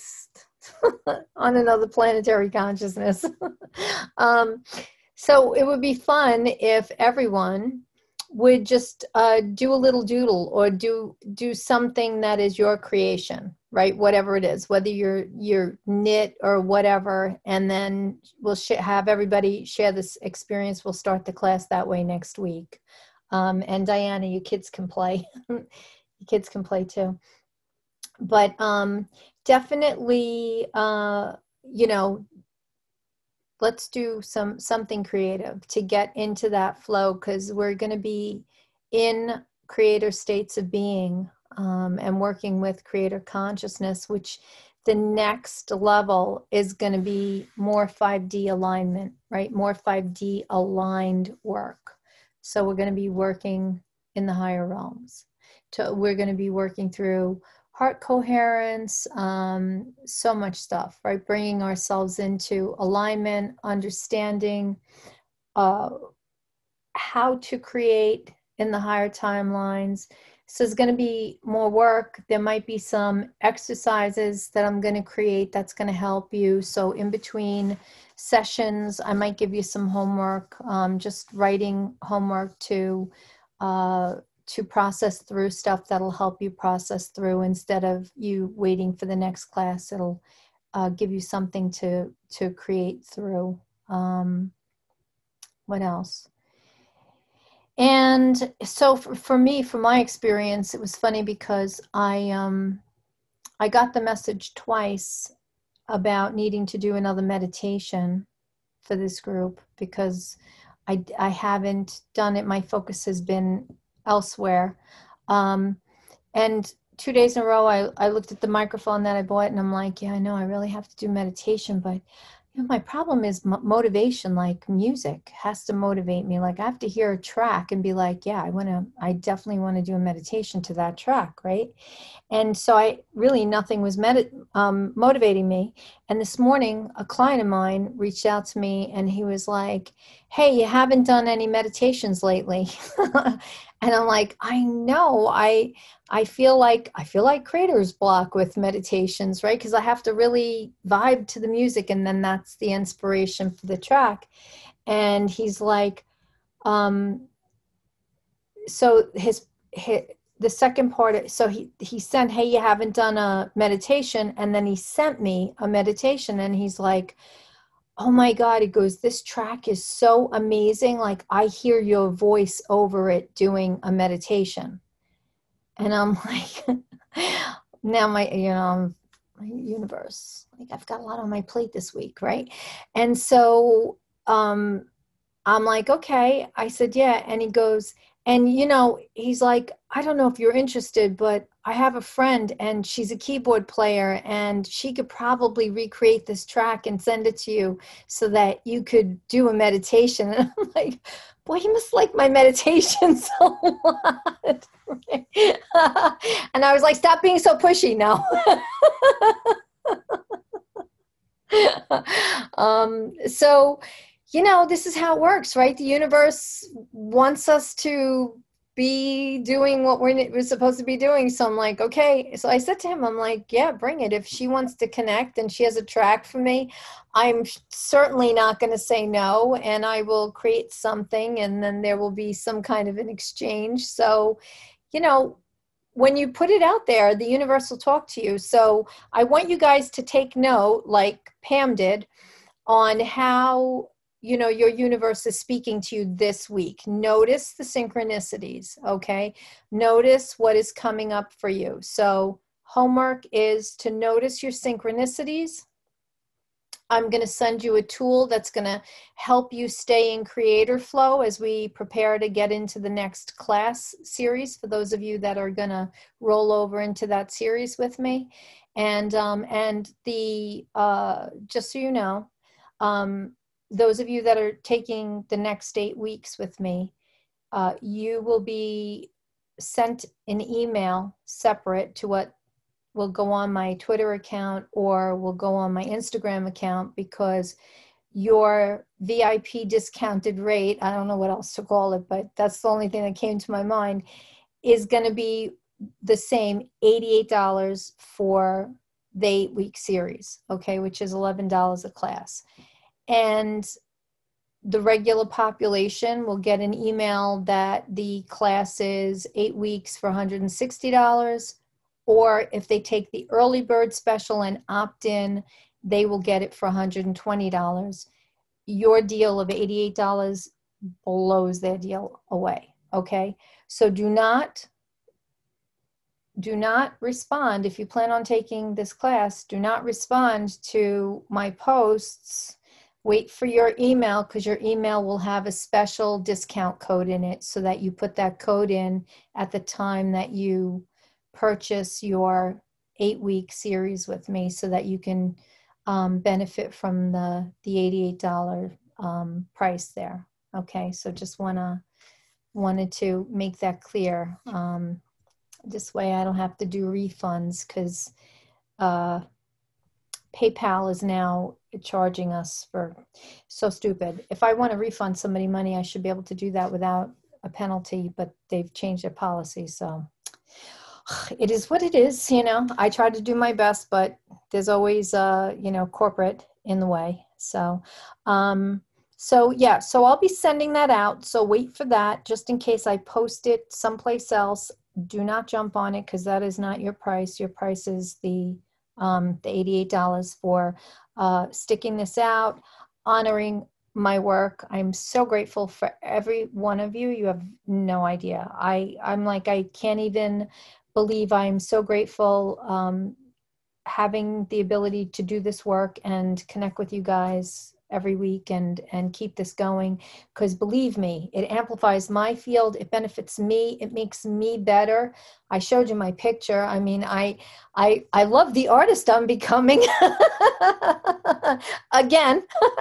on another planetary consciousness. um, so it would be fun if everyone would just uh, do a little doodle or do do something that is your creation, right? Whatever it is, whether you're you're knit or whatever, and then we'll sh- have everybody share this experience. We'll start the class that way next week. Um, and Diana, you kids can play. You kids can play too. But um, definitely, uh, you know, let's do some something creative to get into that flow, because we're going to be in creator states of being um, and working with creator consciousness, which the next level is going to be more five D alignment, right? More five D aligned work. So we're going to be working in the higher realms. To, we're going to be working through heart coherence, um, so much stuff, right? Bringing ourselves into alignment, understanding uh, how to create in the higher timelines. So there's going to be more work. There might be some exercises that I'm going to create that's going to help you. So in between sessions, I might give you some homework, um, just writing homework to uh, to process through stuff that'll help you process through, instead of you waiting for the next class. It'll uh, give you something to to create through. Um, what else? And so for, for me, from my experience, it was funny because I um, I got the message twice about needing to do another meditation for this group, because I, I haven't done it. My focus has been elsewhere. Um, and two days in a row, I, I looked at the microphone that I bought, and I'm like, yeah, I know I really have to do meditation, but you know, my problem is m- motivation. Like, music has to motivate me. Like, I have to hear a track and be like, yeah, I want to, I definitely want to do a meditation to that track, right? And so I really, nothing was med- um, motivating me. And this morning, a client of mine reached out to me, and he was like, hey, you haven't done any meditations lately. And I'm like, I know, I, I feel like, I feel like creator's block with meditations, right? Because I have to really vibe to the music, and then that's the inspiration for the track. And he's like, um, so his, his the second part, so he, he sent, hey, you haven't done a meditation. And then he sent me a meditation, and he's like, oh my God, he goes, this track is so amazing. Like, I hear your voice over it doing a meditation. And I'm like, now my, you know, my universe, like, I've got a lot on my plate this week, right? And so um, I'm like, okay. I said, yeah. And he goes, and, you know, he's like, I don't know if you're interested, but I have a friend, and she's a keyboard player, and she could probably recreate this track and send it to you so that you could do a meditation. And I'm like, boy, you must like my meditation so much. And I was like, stop being so pushy now. um, so, you know, this is how it works, right? The universe wants us to be doing what we're, we're supposed to be doing. So I'm like, okay. So I said to him, I'm like, yeah, bring it. If she wants to connect and she has a track for me, I'm certainly not going to say no. And I will create something, and then there will be some kind of an exchange. So, you know, when you put it out there, the universe will talk to you. So I want you guys to take note, like Pam did, on how, you know, your universe is speaking to you this week. Notice the synchronicities, okay? Notice what is coming up for you. So homework is to notice your synchronicities. I'm going to send you a tool that's going to help you stay in creator flow as we prepare to get into the next class series, for those of you that are going to roll over into that series with me. And, um, and the, uh, just so you know, um, those of you that are taking the next eight weeks with me, uh, you will be sent an email separate to what will go on my Twitter account or will go on my Instagram account, because your V I P discounted rate, I don't know what else to call it, but that's the only thing that came to my mind, is going to be the same eighty-eight dollars for the eight week series, okay, which is eleven dollars a class. And the regular population will get an email that the class is eight weeks for one hundred sixty dollars, or if they take the early bird special and opt in, they will get it for one hundred twenty dollars. Your deal of eighty-eight dollars blows their deal away, okay? So do not, do not respond. If you plan on taking this class, do not respond to my posts. Wait for your email, because your email will have a special discount code in it, so that you put that code in at the time that you purchase your eight-week series with me, so that you can um, benefit from the, the eighty-eight dollars um, price there. Okay, so just wanna wanted to make that clear. Um, this way I don't have to do refunds, because uh, PayPal is now charging us for, so stupid. If I want to refund somebody money, I should be able to do that without a penalty, but they've changed their policy. So it is what it is, you know. I try to do my best, but there's always, uh, you know, corporate in the way. So, um, so yeah, so I'll be sending that out. So wait for that, just in case I post it someplace else. Do not jump on it, because that is not your price. Your price is the um, the eighty-eight dollars for uh, sticking this out, honoring my work. I'm so grateful for every one of you. You have no idea. I, I'm like, I can't even believe I'm so grateful um, having the ability to do this work and connect with you guys every week and, and keep this going. Because believe me, it amplifies my field. It benefits me. It makes me better. I showed you my picture. I mean, I, I, I love the artist I'm becoming again.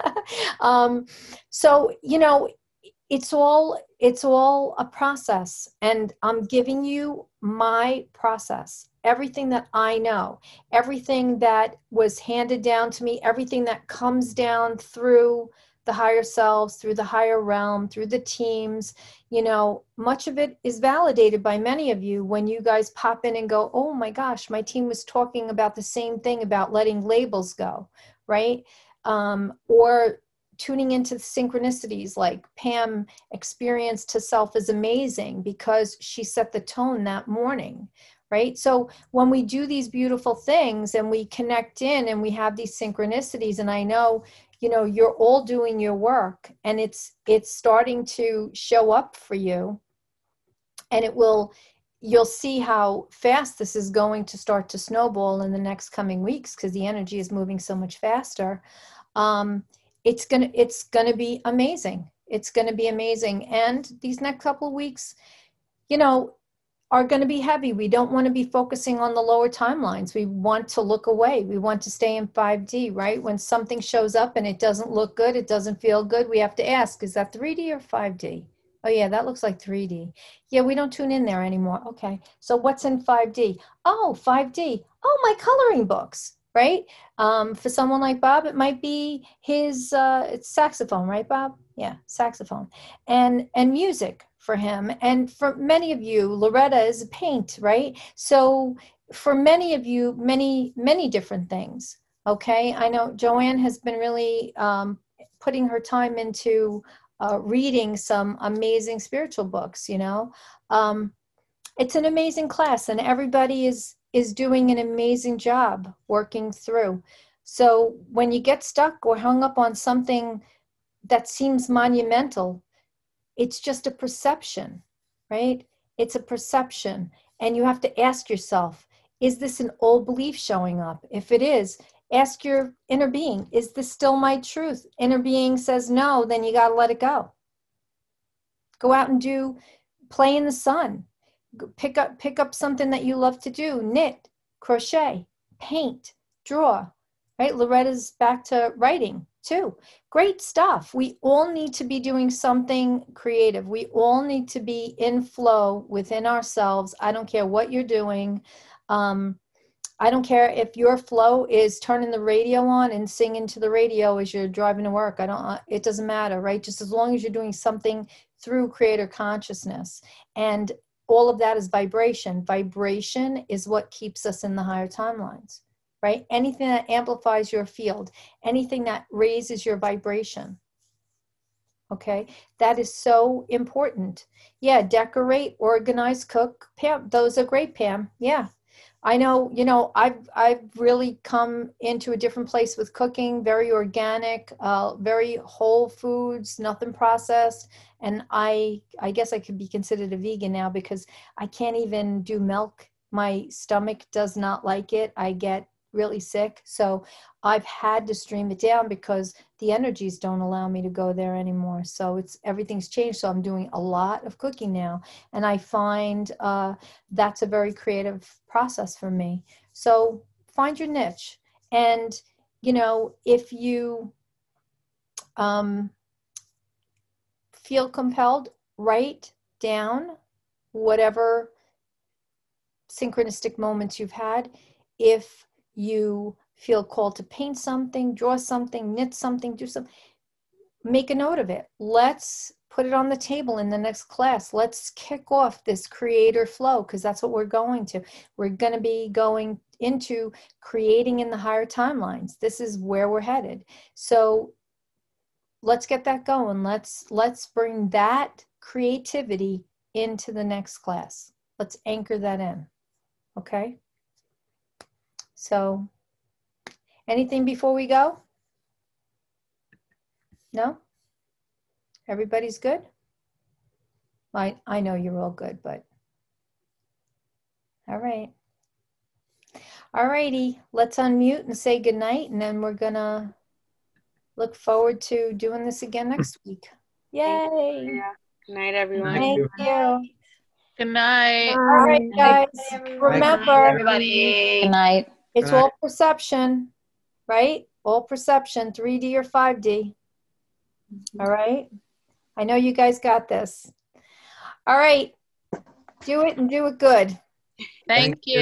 um, so, you know, it's all, it's all a process, and I'm giving you my process. Everything that I know, everything that was handed down to me, everything that comes down through the higher selves, through the higher realm, through the teams, you know, much of it is validated by many of you when you guys pop in and go, oh my gosh, my team was talking about the same thing about letting labels go, right? Um, or tuning into the synchronicities, like Pam experienced to self is amazing because she set the tone that morning. Right? So when we do these beautiful things and we connect in and we have these synchronicities, and I know, you know, you're all doing your work, and it's, it's starting to show up for you, and it will, you'll see how fast this is going to start to snowball in the next coming weeks, because the energy is moving so much faster. Um, it's going to, it's going to be amazing. It's going to be amazing. And these next couple of weeks, you know, are going to be heavy. We don't want to be focusing on the lower timelines. We want to look away. We want to stay in five D, right? When something shows up and it doesn't look good, it doesn't feel good, we have to ask, is that three D or five D? Oh yeah, that looks like three D. Yeah, we don't tune in there anymore. Okay, so what's in five D? Oh, five D. Oh, my coloring books, right? Um, for someone like Bob, it might be his uh, it's saxophone, right, Bob? Yeah, saxophone. And, and music for him. And for many of you, Loretta is paint, right? So for many of you, many, many different things. Okay. I know Joanne has been really um, putting her time into uh, reading some amazing spiritual books, you know. Um, it's an amazing class, and everybody is, is doing an amazing job working through. So when you get stuck or hung up on something that seems monumental, it's just a perception, right? It's a perception. And you have to ask yourself, is this an old belief showing up? If it is, ask your inner being, is this still my truth? Inner being says no, then you got to let it go. Go out and do, play in the sun. Pick up, pick up something that you love to do, knit, crochet, paint, draw, right? Loretta's back to writing too. Great stuff. We all need to be doing something creative. We all need to be in flow within ourselves. I don't care what you're doing. Um, I don't care if your flow is turning the radio on and singing to the radio as you're driving to work. I don't, it doesn't matter, right? Just as long as you're doing something through creator consciousness. And all of that is vibration. Vibration is what keeps us in the higher timelines. Right? Anything that amplifies your field, anything that raises your vibration. Okay, that is so important. Yeah, decorate, organize, cook. Pam, those are great, Pam. Yeah. I know, you know, I've I've really come into a different place with cooking, very organic, uh, very whole foods, nothing processed. And I I guess I could be considered a vegan now because I can't even do milk. My stomach does not like it. I get really sick. So I've had to stream it down because the energies don't allow me to go there anymore. So it's everything's changed. So I'm doing a lot of cooking now. And I find uh, that's a very creative process for me. So find your niche. And, you know, if you um, feel compelled, write down whatever synchronistic moments you've had. If you feel called to paint something, draw something, knit something, do something, make a note of it. Let's put it on the table in the next class. Let's kick off this creator flow because that's what we're going to. We're going to be going into creating in the higher timelines. This is where we're headed. So let's get that going. Let's let's bring that creativity into the next class. Let's anchor that in. Okay? So anything before we go? No? Everybody's good? I, I know you're all good, but all right. All righty, let's unmute and say goodnight, and then we're gonna look forward to doing this again next week. Yay! Yeah. Good night, everyone. Thank you. Good night. All right, guys, remember, Everybody. Good night. it's all perception, right? All perception, three D or five D. All right? I know you guys got this. All right. Do it and do it good. Thank you.